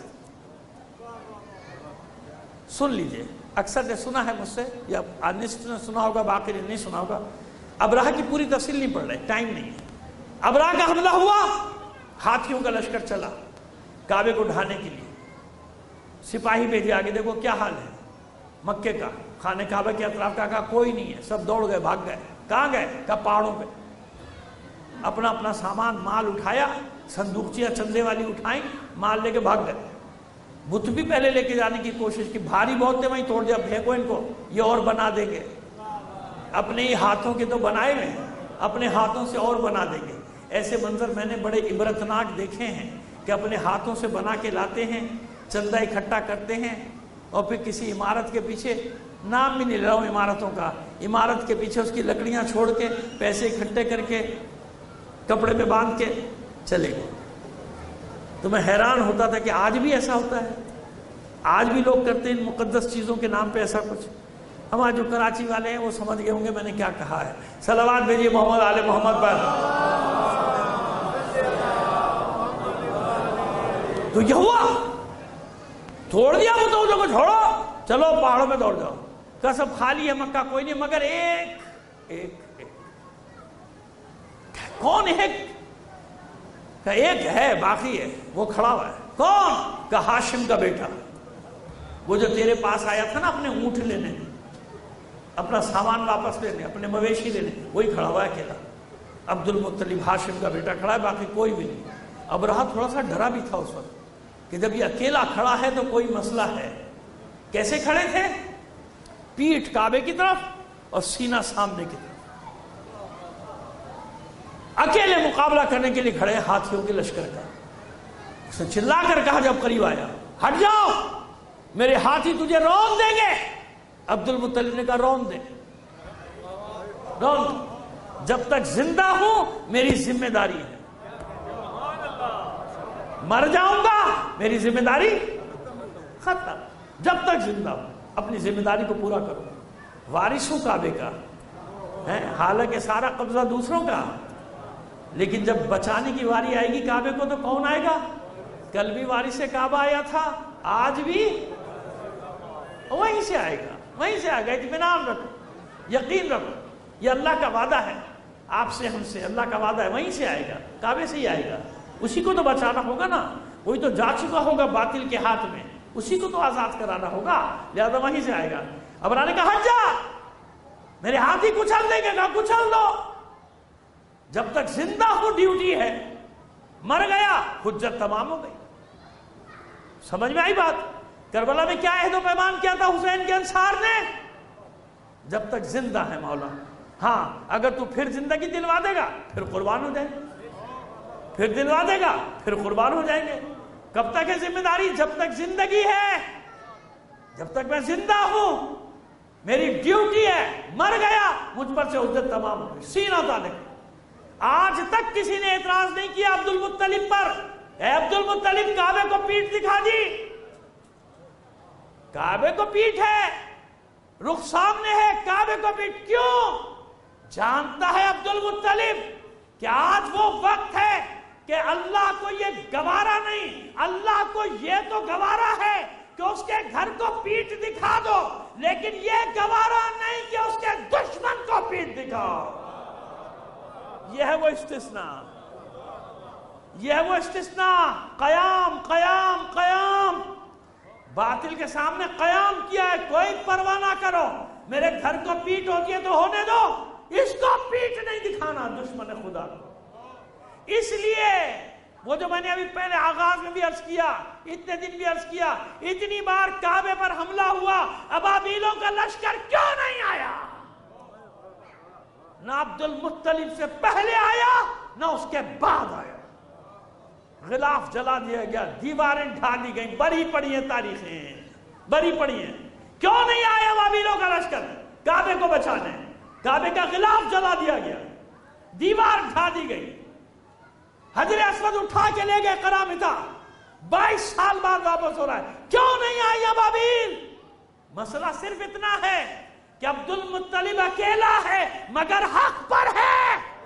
S2: سن لیجئے, اکثر نے سنا ہے مجھ سے, یا انیس نے سنا ہوگا, باقی نے نہیں سنا ہوگا. ابراہ کی پوری تفصیل نہیں پڑھ رہے, ٹائم نہیں ہے. ابراہ کا حملہ ہوا, ہاتھیوں کا لشکر چلا کعبے کو ڈھانے کے لیے, سپاہی بھیجے آگے, دیکھو کیا حال ہے مکے کا, خانہ کعبہ کے اطراف کا, کہا کوئی نہیں ہے, سب دوڑ گئے, بھاگ گئے. کہاں گئے؟ کہا پہاڑوں پہ. اپنا اپنا سامان مال اٹھایا, صندوقچیاں چندے والی اٹھائیں, مال لے کے بھاگ گئے. بت بھی پہلے لے کے جانے کی کوشش کی, بھاری بہت تھے, وہیں توڑ دیا, پھینکو ان کو, یہ اور بنا دیں گے. اپنے ہی ہاتھوں کے تو بنائے ہوئے, اپنے ہاتھوں سے اور بنا دیں گے. ایسے منظر میں نے بڑے عبرتناک دیکھے ہیں کہ اپنے ہاتھوں سے بنا کے لاتے ہیں, چندہ اکٹھا کرتے ہیں, اور پھر کسی عمارت کے پیچھے, نام بھی نہیں لے رہا ہوں عمارتوں کا, عمارت کے پیچھے اس کی لکڑیاں چھوڑ کے, پیسے اکٹھے کر کے, کپڑے پہ باندھ کے چلے گئے. تو میں حیران ہوتا تھا کہ آج بھی ایسا ہوتا ہے, آج بھی لوگ کرتے ہیں ان مقدس چیزوں کے نام پہ ایسا کچھ. ہمارے جو کراچی والے ہیں وہ سمجھ گئے ہوں گے میں نے کیا کہا ہے. صلوات بھیجیے محمد آل محمد پر. تو یہ ہوا, چھوڑ دیا بتوں کو, چھوڑو, چلو پہاڑوں میں دوڑ جاؤ. کہ سب خالی ہے مکہ, کوئی نہیں, مگر ایک کون ایک ہے, باقی ہے, وہ کھڑا ہوا ہے. کون؟ کہ ہاشم کا بیٹا, وہ جو تیرے پاس آیا تھا نا اپنے اونٹ لینے, اپنا سامان واپس لینے, اپنے مویشی لینے, وہی کھڑا ہوا ہے اکیلا. عبد المطلب ہاشم کا بیٹا کھڑا ہے, باقی کوئی بھی نہیں. ابراہ تھوڑا سا ڈرا بھی تھا اس وقت کہ جب یہ اکیلا کھڑا ہے تو کوئی مسئلہ ہے. کیسے کھڑے تھے؟ پیٹھ کعبے کی طرف اور سینہ سامنے کی طرف, اکیلے مقابلہ کرنے کے لیے کھڑے, ہاتھیوں کے لشکر کا. اس نے چلا کر کہا جب قریب آیا, ہٹ جاؤ, میرے ہاتھی تجھے رون دیں گے. عبد المطلب نے کہا رون دے, رون, جب تک زندہ ہوں میری ذمہ داری ہے, مر جاؤں گا میری ذمہ داری ختم. جب تک زندہ ہوں اپنی ذمہ داری کو پورا کرو. وارث ہوں کعبے کا, حالانکہ سارا قبضہ دوسروں کا, لیکن جب بچانے کی واری آئے گی کعبے کو تو کون آئے گا؟ کل بھی وارث کعبہ آیا تھا, آج بھی وہیں سے آئے گا, وہیں سے آئے گا. اطمینان رکھو, یقین رکھو, یہ اللہ کا وعدہ ہے آپ سے, ہم سے, اللہ کا وعدہ ہے, وہیں سے آئے گا, کعبے سے ہی آئے گا. اسی کو تو بچانا ہوگا نا, وہی تو جا چکا ہوگا باطل کے ہاتھ میں, اسی کو تو آزاد کرانا ہوگا, لہذا وہیں سے آئے گا. ابراہ نے کہا ہٹ جا, میرے ہاتھی کچل دیں گے. کہا کچل دو, جب تک زندہ ہوں ڈیوٹی ہے, مر گیا حجت تمام ہو گئی. سمجھ میں آئی بات؟ کربلا میں کیا عہد و پیمان کیا تھا حسین کے انصار نے؟ جب تک زندہ ہے مولا, ہاں اگر تو پھر زندگی دلوا دے گا پھر قربان ہو جائیں گے, پھر دلوا دے گا پھر قربان ہو جائیں گے. کب تک ہے ذمہ داری؟ جب تک زندگی ہے, جب تک میں زندہ ہوں میری ڈیوٹی ہے. مر گیا مجھ پر سے حجت تمام ہو گئی. سینہ تالے, آج تک کسی نے اعتراض نہیں کیا عبد المطلب پر. اے عبد المطلب, کعبے کو پیٹھ دکھا دی, کعبے کو پیٹھ ہے, رخ سامنے ہے, کعبے کو پیٹھ. کیوں؟ جانتا ہے عبد المطلب کہ آج وہ وقت ہے کہ اللہ کو یہ گوارا نہیں, اللہ کو یہ تو گوارا ہے کہ اس کے گھر کو پیٹھ دکھا دو, لیکن یہ گوارا نہیں کہ اس کے دشمن کو پیٹھ دکھاؤ. یہ ہے وہ استثناء, یہ ہے وہ استثناء. قیام قیام قیام, باطل کے سامنے قیام کیا ہے, کوئی پرواہ نہ کرو, میرے گھر کو پیٹ ہوتی ہے تو ہونے دو, اس کو پیٹ نہیں دکھانا دشمن خدا کو. اس لیے وہ جو میں نے ابھی پہلے آغاز میں بھی عرض کیا, اتنے دن بھی عرض کیا, اتنی بار کعبے پر حملہ ہوا, ابابیلوں کا لشکر کیوں نہیں آیا؟ نہ عبد المطلب سے پہلے آیا نہ اس کے بعد آیا. غلاف جلا دیا گیا, دیواریں ڈھا دی گئیں, بری پڑی ہیں تاریخیں, بری پڑی ہیں. کیوں نہیں آیا ابابیلوں کا لشکر کعبے کو بچانے؟ کعبے کا غلاف جلا دیا گیا، دیوار ڈھا دی گئی، حجر اسود اٹھا کے لے گئے قرامطہ، 22 سال بعد واپس ہو رہا ہے، کیوں نہیں آئی ابابیل؟ مسئلہ صرف اتنا ہے کہ عبد المطلب اکیلا ہے مگر حق پر ہے۔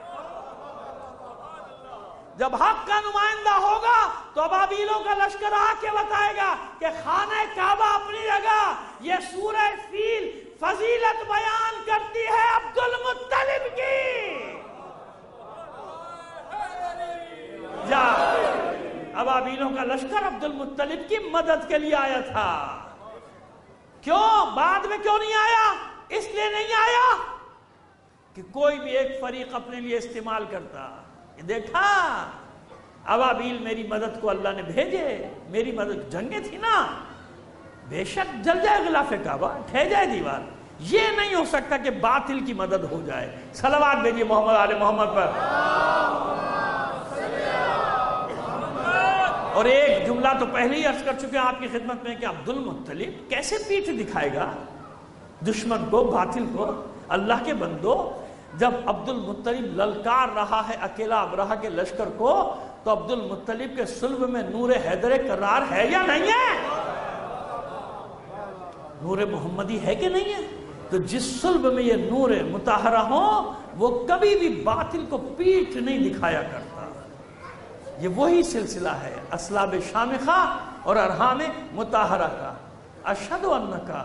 S2: جب حق کا نمائندہ ہوگا تو ابابیلوں کا لشکر آ کے بتائے گا کہ خانہ کعبہ اپنی جگہ، یہ سورہ فیل فضیلت بیان کرتی ہے عبد المطلب کی۔ جا ابابیلوں کا لشکر عبد المطلب کی مدد کے لیے آیا تھا۔ کیوں بعد میں کیوں نہیں آیا؟ اس لیے نہیں آیا کہ کوئی بھی ایک فریق اپنے لیے استعمال کرتا، دیکھا ابابیل میری مدد کو اللہ نے بھیجے، میری مدد، جنگیں تھی نا، بے شک جل جائے غلاف کعبہ، ٹھہ جائے دیوار، یہ نہیں ہو سکتا کہ باطل کی مدد ہو جائے۔ صلوات بھیجیے محمد آل محمد پر۔ اور ایک جملہ تو پہلے ہی عرض کر چکے ہیں آپ کی خدمت میں کہ عبد المطلب کیسے پیٹھ دکھائے گا دشمن کو، باطل کو؟ اللہ کے بندو، جب عبد المطلب للکار رہا ہے اکیلا ابرہہ کے لشکر کو، تو عبد المطلب کے صلب میں نور حیدر کرار ہے یا نہیں ہے؟ نور محمدی ہے کہ نہیں ہے؟ تو جس صلب میں یہ نور مطہرہ ہو وہ کبھی بھی باطل کو پیٹھ نہیں دکھایا کرتا۔ یہ وہی سلسلہ ہے اسلاب شامخہ اور ارحام مطہرہ کا۔ اشہد انکا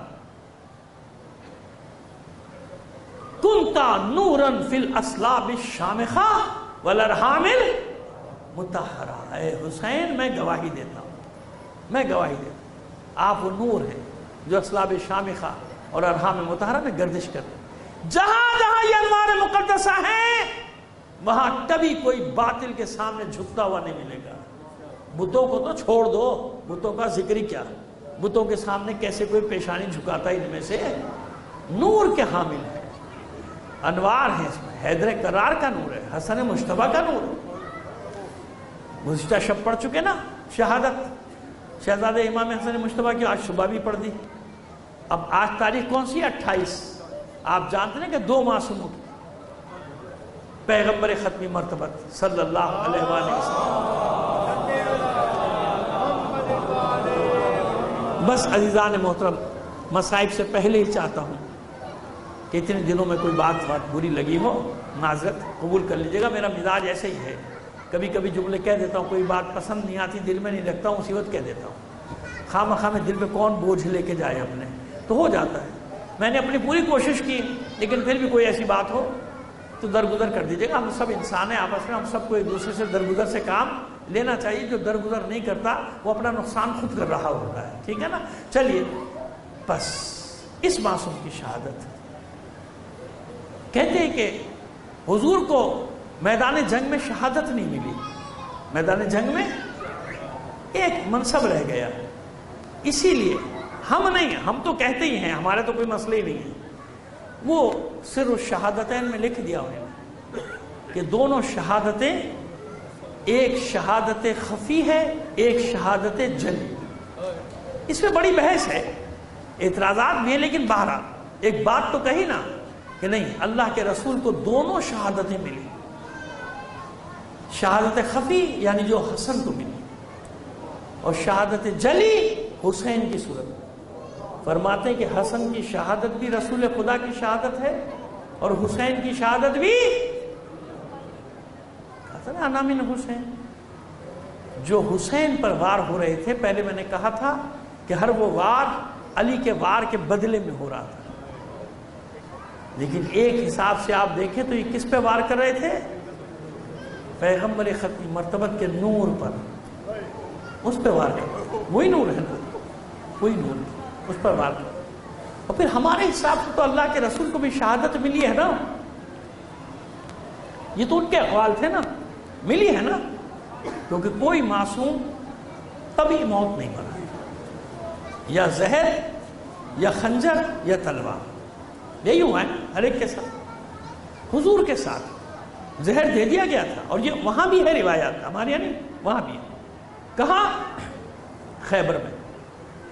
S2: کنتا نوراً فی الاسلاب الشامخہ والارحام المطہرہ۔ اے حسین میں گواہی دیتا ہوں، میں گواہی دیتا ہوں، آپ وہ نور ہیں جو اسلاب شامخہ اور ارحام مطہرہ میں گردش کرتے ہیں۔ جہاں جہاں یہ انوار مقدسہ ہیں وہاں کبھی کوئی باطل کے سامنے جھکتا ہوا نہیں ملے گا۔ بتوں کو تو چھوڑ دو، بتوں کا ذکر ہی کیا، بتوں کے سامنے کیسے کوئی پیشانی جھکاتا ان میں سے؟ نور کے حامل ہے، انوار ہے، اس میں حیدر کرار کا نور ہے، حسن مجتبیٰ کا نور ہے۔ گزشتہ شب پڑھ چکے نا شہادت شہزادہ امام حسن مجتبیٰ کی، آج صبح بھی پڑھ دی۔ اب آج تاریخ کون سی ہے؟ 28۔ آپ جانتے ہیں کہ 2 معصوموں کی پیغمبر ختمی مرتبت صلی اللہ علیہ وآلہ وسلم۔ بس عزیزان محترم، مصائب سے پہلے ہی چاہتا ہوں کہ اتنے دنوں میں کوئی بات بری لگی ہو معذرت قبول کر لیجیے گا، میرا مزاج ایسے ہی ہے، کبھی کبھی جملے کہہ دیتا ہوں، کوئی بات پسند نہیں آتی، دل میں نہیں رکھتا ہوں، اسی وقت کہہ دیتا ہوں، خواہ مخواہ میں دل پہ کون بوجھ لے کے جائے اپنے، تو ہو جاتا ہے۔ میں نے اپنی پوری کوشش کی، لیکن پھر بھی کوئی ایسی بات ہو تو درگزر کر دیجیے گا۔ ہم سب انسان ہیں آپس میں، ہم سب کو ایک دوسرے سے درگزر سے کام لینا چاہیے۔ جو درگزر نہیں کرتا وہ اپنا نقصان خود کر رہا ہوتا ہے، ٹھیک ہے نا؟ چلیے، بس اس معصوم کی شہادت کہتے ہیں کہ حضور کو میدان جنگ میں شہادت نہیں ملی، میدان جنگ میں ایک منصب رہ گیا، اسی لیے ہم نہیں، ہم تو کہتے ہی ہیں، ہمارے تو کوئی مسئلہ ہی نہیں ہے، وہ سر الشہادتین میں لکھ دیا انہوں نے کہ دونوں شہادتیں، ایک شہادت خفی ہے، ایک شہادت جلی۔ اس میں بڑی بحث ہے، اعتراضات بھی ہیں، لیکن بہرحال ایک بات تو کہی نا کہ نہیں، اللہ کے رسول کو دونوں شہادتیں ملی، شہادت خفی یعنی جو حسن کو ملی، اور شہادت جلی حسین کی صورت میں۔ فرماتے ہیں کہ حسن کی شہادت بھی رسول خدا کی شہادت ہے اور حسین کی شہادت بھی انا من حسین۔ جو حسین پر وار ہو رہے تھے، پہلے میں نے کہا تھا کہ ہر وہ وار علی کے وار کے بدلے میں ہو رہا تھا، لیکن ایک حساب سے آپ دیکھیں تو یہ کس پہ وار کر رہے تھے؟ پیغمبر ختمی مرتبت کے نور پر، اس پہ وار کر رہے تھے، وہی نور ہے نا، وہی نور ہے، اس پر وار کر۔ اور پھر ہمارے حساب سے تو اللہ کے رسول کو بھی شہادت ملی ہے نا، یہ تو ان کے اقوال تھے نا، ملی ہے نا، کیونکہ کوئی معصوم کبھی موت نہیں مرا، یا زہر یا خنجر یا تلوار، یہی ہوا ہے ہر ایک کے ساتھ۔ حضور کے ساتھ زہر دے دیا گیا تھا، اور یہ وہاں بھی ہے روایات، ہمارے یہاں نہیں، وہاں بھی ہے۔ کہاں؟ خیبر میں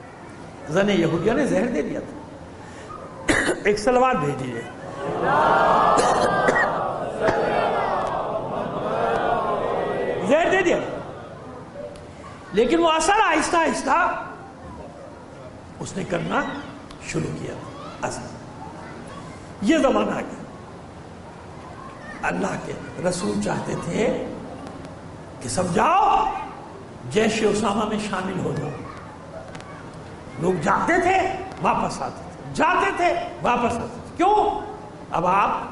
S2: زن یہودیہ نے زہر دے دیا تھا۔ ایک صلوات بھیج دیجیے۔ لیکن وہ اثر آہستہ آہستہ اس نے کرنا شروع کیا. اثر یہ زمانہ آ گیا. اللہ کے رسول چاہتے تھے کہ سب جاؤ جیش اسامہ میں شامل ہو جاؤ. لوگ جاتے تھے واپس آتے تھے، جاتے تھے واپس آتے تھے. کیوں؟ اب آپ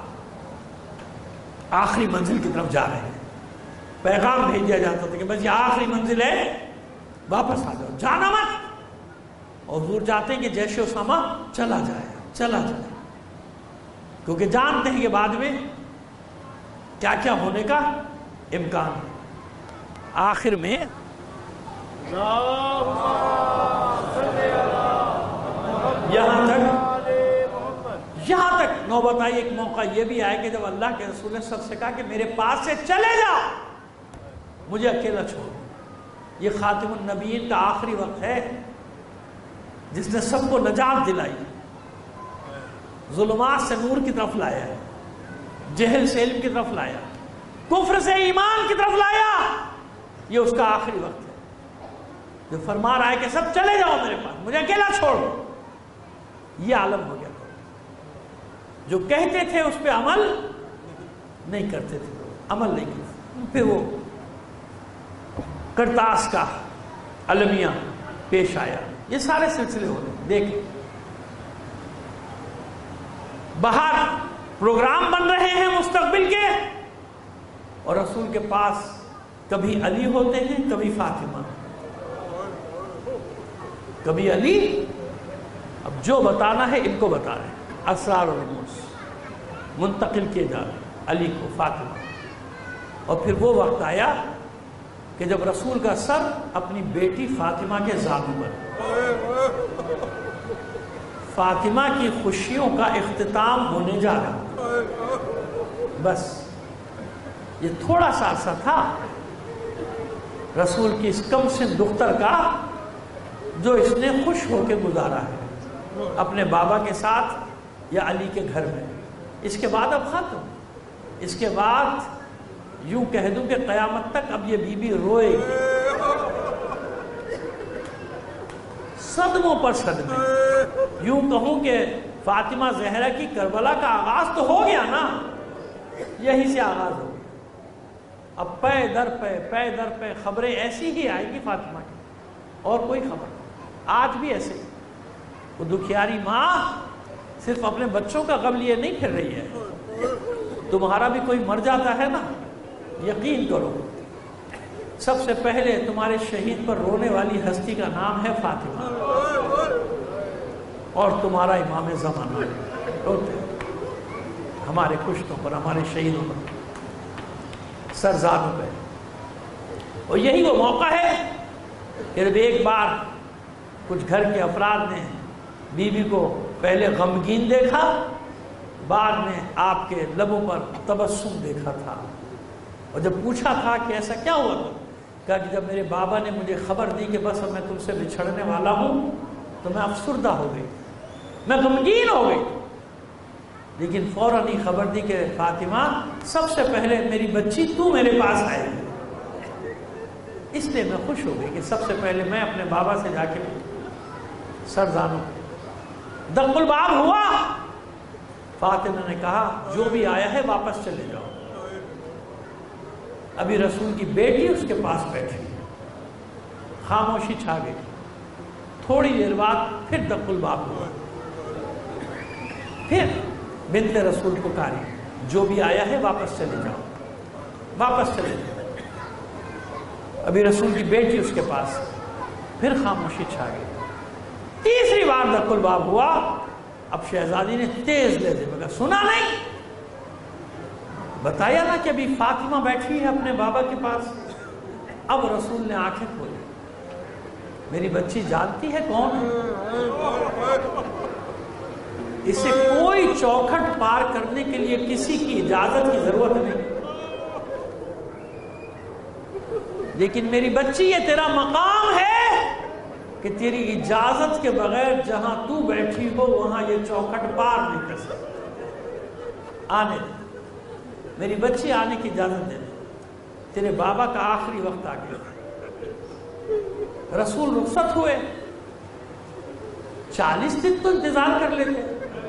S2: آخری منزل کی طرف جا رہے ہیں. پیغام بھیج دیا جاتا تھا کہ بس یہ آخری منزل ہے، واپس آ جاؤ، جانا مت. اور حضور چاہتے ہیں کہ جیش اسامہ چلا جائے، کیونکہ جانتے ہیں کہ بعد میں کیا کیا ہونے کا امکان ہے. آخر میں یہاں تک نوبت آئی. ایک موقع یہ بھی آیا کہ جب اللہ کے رسول نے سب سے کہا کہ میرے پاس سے چلے جاؤ، مجھے اکیلا چھوڑو. یہ خاتم النبیین کا آخری وقت ہے جس نے سب کو نجات دلائی، ظلمات سے نور کی طرف لایا ہے، جہل سے علم کی طرف لایا، کفر سے ایمان کی طرف لایا. یہ اس کا آخری وقت ہے جو فرما رہا ہے کہ سب چلے جاؤ میرے پاس، مجھے اکیلا چھوڑو. یہ عالم ہو گیا. جو کہتے تھے اس پہ عمل نہیں کرتے تھے، عمل نہیں کرتے. پھر وہ کرتاس کا المیہ پیش آیا. یہ سارے سلسلے ہو رہے. دیکھیں باہر پروگرام بن رہے ہیں مستقبل کے، اور رسول کے پاس کبھی علی ہوتے ہیں، کبھی فاطمہ، کبھی علی. اب جو بتانا ہے ان کو بتا رہے ہیں. اسرار و رموز منتقل کیے جا رہے ہیں علی کو، فاطمہ. اور پھر وہ وقت آیا کہ جب رسول کا سر اپنی بیٹی فاطمہ کے زانو پر، فاطمہ کی خوشیوں کا اختتام ہونے جا رہا. بس یہ تھوڑا سا عرصہ تھا رسول کی اس کم سن دختر کا جو اس نے خوش ہو کے گزارا ہے اپنے بابا کے ساتھ یا علی کے گھر میں. اس کے بعد اب ختم. اس کے بعد یوں کہہ دوں کہ قیامت تک اب یہ بی بی روئے گی، صدموں پر صدمے. یوں کہوں کہ فاطمہ زہرا کی کربلا کا آغاز تو ہو گیا نا، یہی سے آغاز ہو گیا. اب پے در پہ خبریں ایسی ہی آئیں گی فاطمہ کی، اور کوئی خبر. آج بھی ایسے ہی وہ دکھیاری ماں صرف اپنے بچوں کا غم لیے نہیں پھر رہی ہے. تمہارا بھی کوئی مر جاتا ہے نا، یقین کرو سب سے پہلے تمہارے شہید پر رونے والی ہستی کا نام ہے فاطمہ، اور تمہارا امام زمانہ. روتے ہمارے کشتوں پر، ہمارے شہیدوں پر، سرزادوں پہ. اور یہی وہ موقع ہے کہ جب ایک بار کچھ گھر کے افراد نے بی بی کو پہلے غمگین دیکھا، بعد میں آپ کے لبوں پر تبسم دیکھا تھا. اور جب پوچھا تھا کہ ایسا کیا ہوا تھا، کہا کہ جب میرے بابا نے مجھے خبر دی کہ بس اب میں تم سے بچھڑنے والا ہوں تو میں افسردہ ہو گئی، میں غمگین ہو گئی. لیکن فوراً ہی خبر دی کہ فاطمہ سب سے پہلے میری بچی تو میرے پاس آئے گی. اس لیے میں خوش ہو گئی کہ سب سے پہلے میں اپنے بابا سے جا کے سرزانوں دق الباب ہوا. فاطمہ نے کہا جو بھی آیا ہے واپس چلے جاؤ. ابھی رسول کی بیٹی اس کے پاس بیٹھی، خاموشی چھا گئی. تھوڑی دیر بعد پھر دق الباب ہوا. پھر بنت رسول پکاری، جو بھی آیا ہے واپس چلے جاؤ، واپس چلے جاؤ. ابھی رسول کی بیٹی اس کے پاس، پھر خاموشی چھا گئی. تیسری بار دق الباب ہوا. اب شہزادی نے تیز لہجے میں کہا سنا نہیں، بتایا نا کہ ابھی فاطمہ بیٹھی ہے اپنے بابا کے پاس. اب رسول نے آنکھیں کھولی. میری بچی جانتی ہے کون ہے، اسے کوئی چوکھٹ پار کرنے کے لیے کسی کی اجازت کی ضرورت نہیں. لیکن میری بچی یہ تیرا مقام ہے کہ تیری اجازت کے بغیر جہاں تو بیٹھی ہو وہاں یہ چوکھٹ پار نہیں کر سکتی. آنے دے میری بچی، آنے کی اجازت دے. تیرے بابا کا آخری وقت آ گیا. رسول رخصت ہوئے، 40 دن تو انتظار کر لیتے،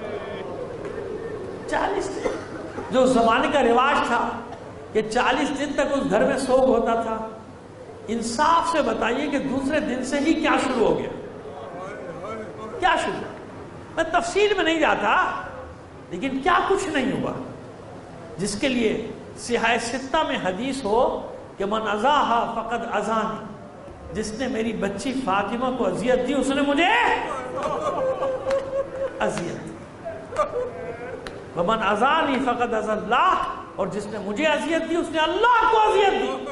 S2: 40 دن، جو زمانے کا رواج تھا کہ 40 دن تک اس گھر میں سوگ ہوتا تھا۔ انصاف سے بتائیے کہ دوسرے دن سے ہی کیا شروع ہو گیا؟ کیا شروع؟ میں تفصیل میں نہیں جاتا، لیکن کیا کچھ نہیں ہوا جس کے لیے صحیح ستہ میں حدیث ہو کہ من اذاہا فقد اذانی، جس نے میری بچی فاطمہ کو اذیت دی اس نے مجھے اذیت دی، ومن اذانی فقد اذى اللہ، اور جس نے مجھے اذیت دی اس نے اللہ کو اذیت دی۔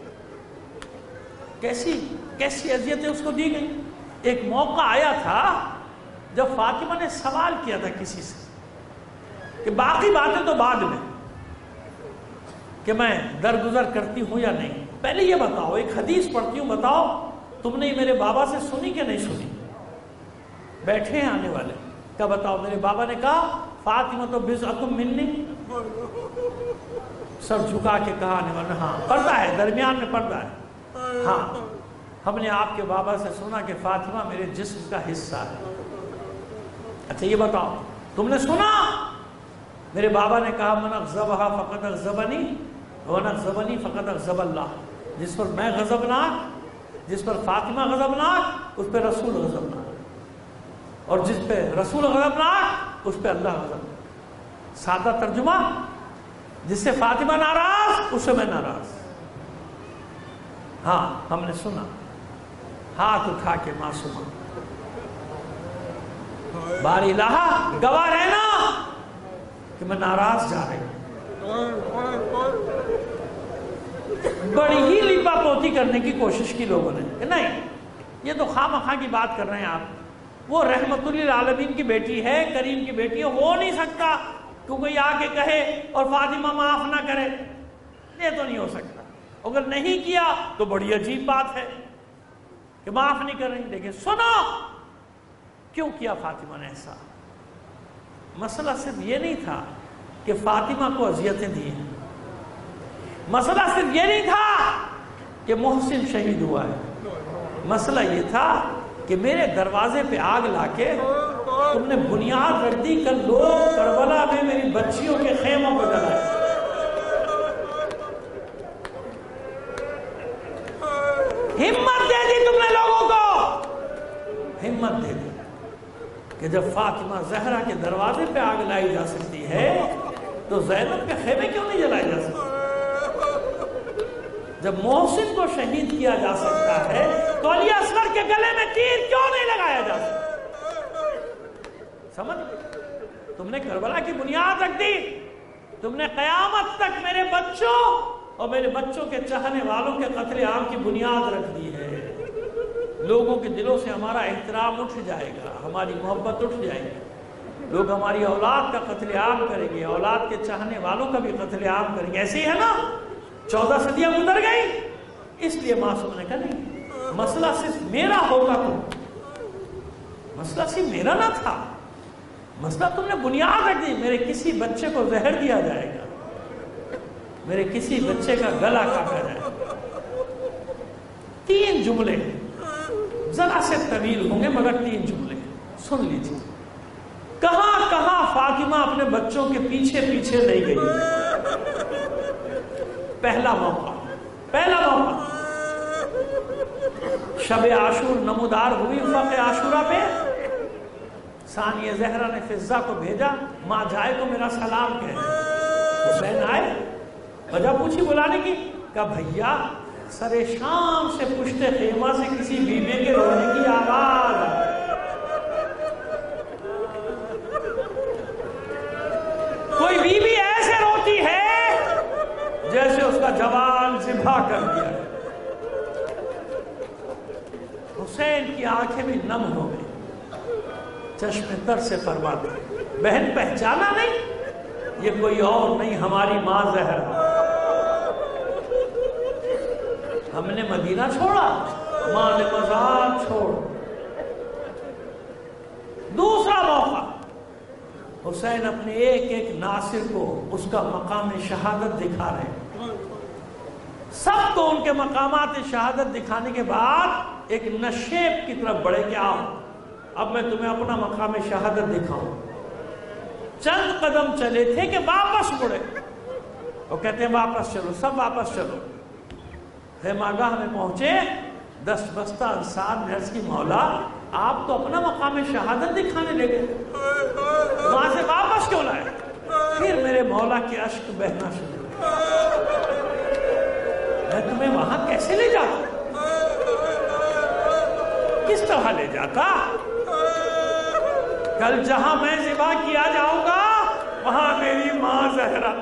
S2: کیسی اذیتیں اس کو دی گئی؟ ایک موقع آیا تھا جب فاطمہ نے سوال کیا تھا کسی سے کہ باقی باتیں تو بعد میں، کہ میں درگزر کرتی ہوں یا نہیں، پہلے یہ بتاؤ، ایک حدیث پڑھتی ہوں، بتاؤ تم نے میرے بابا سے سنی کہ نہیں سنی؟ بیٹھے ہیں آنے والے، کیا بتاؤ؟ میرے بابا نے کہا فاطمہ تو بضعۃ منی، سر جھکا کے کہا آنے والے، ہاں پردہ ہے، درمیان میں پردہ ہے، ہاں ہم نے آپ کے بابا سے سنا کہ فاطمہ میرے جسم کا حصہ ہے۔ اچھا یہ بتاؤ تم نے سنا؟ میرے بابا نے کہا من اغضبها فقد اغضبنی ومن اغضبنی فقد اغضب اللہ، جس پر میں غضبناک، جس پر فاطمہ غضبناک، اس پہ رسول غضبناک، اور جس پہ رسول غضبناک اس پہ اللہ غضبناک۔ سادہ ترجمہ، جس سے فاطمہ ناراض اس سے میں ناراض۔ ہاں ہم نے سنا، ہاتھ اٹھا کے معصومہ، باری الہ گواہ رہنا کہ میں ناراض جا رہی ہوں۔ بڑی ہی لیپا پوتی کرنے کی کوشش کی لوگوں نے کہ نہیں یہ تو خواہ مخواہ کی بات کر رہے ہیں آپ، وہ رحمت للعالمین کی بیٹی ہے، کریم کی بیٹی ہے، ہو نہیں سکتا کہ کوئی آ کے کہے اور فاطمہ معاف نہ کرے، یہ تو نہیں ہو سکتا۔ اگر نہیں کیا تو بڑی عجیب بات ہے کہ معاف نہیں کر رہی، لیکن سنو کیوں کیا فاطمہ نے ایسا۔ مسئلہ صرف یہ نہیں تھا کہ فاطمہ کو اذیتیں دی ہیں، مسئلہ صرف یہ نہیں تھا کہ محسن شہید ہوا ہے، مسئلہ یہ تھا کہ میرے دروازے پہ آگ لا کے تم نے بنیاد رکھ دی، کل لوگ کربلا میں میری بچیوں کے خیموں کو جلائے۔ ہمت دے دی تم نے لوگوں کو، ہمت دے دی کہ جب فاطمہ زہرا کے دروازے پہ آگ لائی جا سکتی ہے تو زینب کے خیمے کیوں نہیں جلائے جا سکتے؟ جب محسن کو شہید کیا جا سکتا ہے تو علی اصغر کے گلے میں تیر کیوں نہیں لگایا جا سکتا؟ سمجھ؟ تم نے کربلا کی بنیاد رکھ دی، تم نے قیامت تک میرے بچوں اور میرے بچوں کے چاہنے والوں کے قتل عام کی بنیاد رکھ دی ہے۔ لوگوں کے دلوں سے ہمارا احترام اٹھ جائے گا، ہماری محبت اٹھ جائے گی، لوگ ہماری اولاد کا قتل عام کریں گے، اولاد کے چاہنے والوں کا بھی قتل عام کریں گے۔ ایسے ہی ہے نا، 14 صدیاں گزر گئی، اس لیے معصوم نے کہا نہیں، مسئلہ صرف میرا ہوگا، تو مسئلہ صرف میرا نہ تھا، مسئلہ تم نے بنیاد رکھ دی، میرے کسی بچے کو زہر دیا جائے گا، میرے کسی بچے کا گلا کاٹا جائے گا۔ 3 جملے ذرا سے طویل ہوں گے مگر 3 جملے سن لیجیے۔ کہاں کہاں فاطمہ اپنے بچوں کے پیچھے پیچھے لے گئی؟ پہلا موقع شب عاشور نمودار ہوئی افق عاشورہ پہ، ثانیہ زہرا نے فضہ کو بھیجا، ماں جائے تو میرا سلام کہے۔ حسین آئے، وجہ پوچھی بلانے کی، کہا بھیا سر شام سے پشت خیمہ سے کسی بیوی کے رونے کی آواز آئی۔ کوئی بیوی ایسے روتی ہے جیسے اس کا جوان ذبح کر دیا ہے۔ حسین کی آنکھیں بھی نم ہو گئی، چشم تر سے فرماتے بہن پہچانا نہیں؟ یہ کوئی اور نہیں، ہماری ماں زہرا۔ ہم نے مدینہ چھوڑا، ماں نے مزار چھوڑ۔ دوسرا موقع، حسین اپنے ایک ایک ناصر کو اس کا مقام شہادت دکھا رہے ہیں۔ سب تو ان کے مقامات شہادت دکھانے کے بعد ایک نشیب کی طرف بڑھے کہ آؤ اب میں تمہیں اپنا مقام شہادت دکھاؤں. چند قدم چلے تھے کہ واپس مڑے. وہ کہتے ہیں واپس چلو, سب واپس چلو. خیمہگاہ میں پہنچے, دست بستہ انصار نے عرض کی مولا آپ تو اپنا مقام شہادت دکھانے لے گئے, وہاں سے واپس کیوں لائے؟ پھر میرے مولا کے اشک بہنا شروع ہوئے. میں تمہیں وہاں کیسے لے جاتا, کس طرح لے جاتا؟ کل جہاں میں ذبح کیا جاؤں گا وہاں میری ماں زہرا.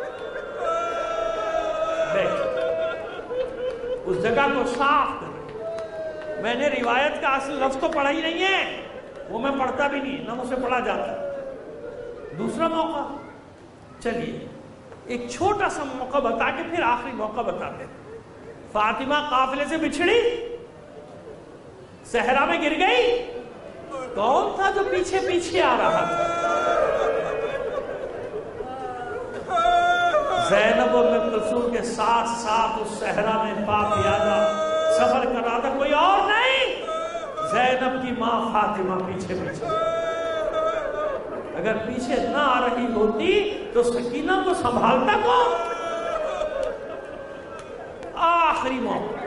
S2: اس جگہ کو صاف کر. میں نے روایت کا اصل لفظ تو پڑھا ہی نہیں ہے, وہ میں پڑھتا بھی نہیں, نہ مجھ سے پڑھا جاتا. دوسرا موقع, چلیے ایک چھوٹا سا موقع بتا کے پھر آخری موقع بتاتے. فاطمہ قافلے سے بچھڑی, صحرا میں گر گئی. کون تھا جو پیچھے پیچھے آ رہا تھا؟ زینب و ام کلثوم کے ساتھ ساتھ اس صحرا میں پاک پیادہ سفر کر رہا تھا, کوئی اور نہیں, زینب کی ماں فاطمہ پیچھے پیچھے. اگر پیچھے نہ آ رہی ہوتی تو سکینہ کو سنبھالتا کون؟ آخری موقع,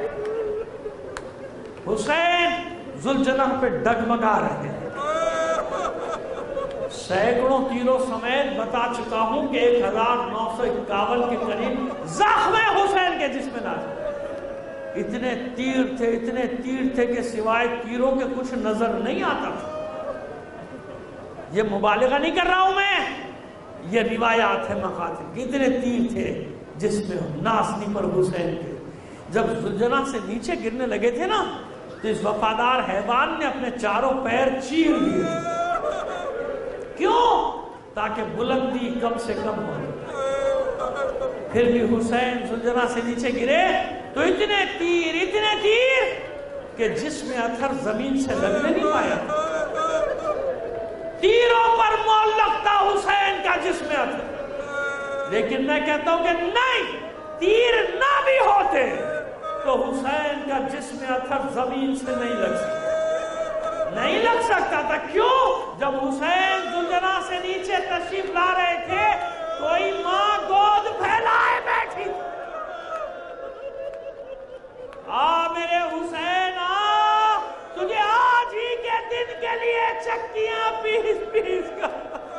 S2: حسین ذوالجناح پہ ڈگمگا رہے ہیں. سینکڑوں تیروں سمیت بتا چکا ہوں کہ 1951 کے قریب زخم حسین کے جسم میں نازل. اتنے تیر تھے کہ سوائے تیروں کے کچھ نظر نہیں آتا تھا. یہ مبالغہ نہیں کر رہا ہوں میں, یہ روایات ہے مقاتل. اتنے تیر تھے جس میں ناصنی پر حسین کے. جب ذوالجناح سے نیچے گرنے لگے تھے نا تو اس وفادار حیوان نے اپنے چاروں پیر چیر لیے. کیوں؟ تاکہ بلندی کم سے کم ہو. پھر بھی حسین ذوالجناح سے نیچے گرے تو اتنے تیر کہ جسم اطہر زمین سے لگنے نہیں پایا. تیروں پر معلق تھا حسین کا جسم اطہر. لیکن میں کہتا ہوں کہ نہیں, تیر نہ بھی ہوتے تو حسین کا جسم اطہر زمین سے نہیں لگ سکتا تھا. کیوں؟ جب حسین ذوالجناح سے نیچے تشریف لا رہے تھے کوئی ماں گود پھیلائے بیٹھی. میرے حسین آ, تجھے آج ہی کے دن کے لیے چکیاں پیس کر.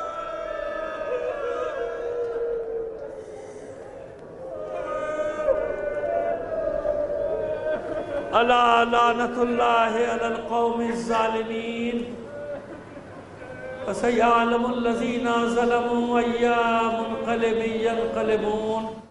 S2: الا لعنت اللہ علی القوم الظالمین فسيعلم الذين ظلموا أي منقلب ينقلبون.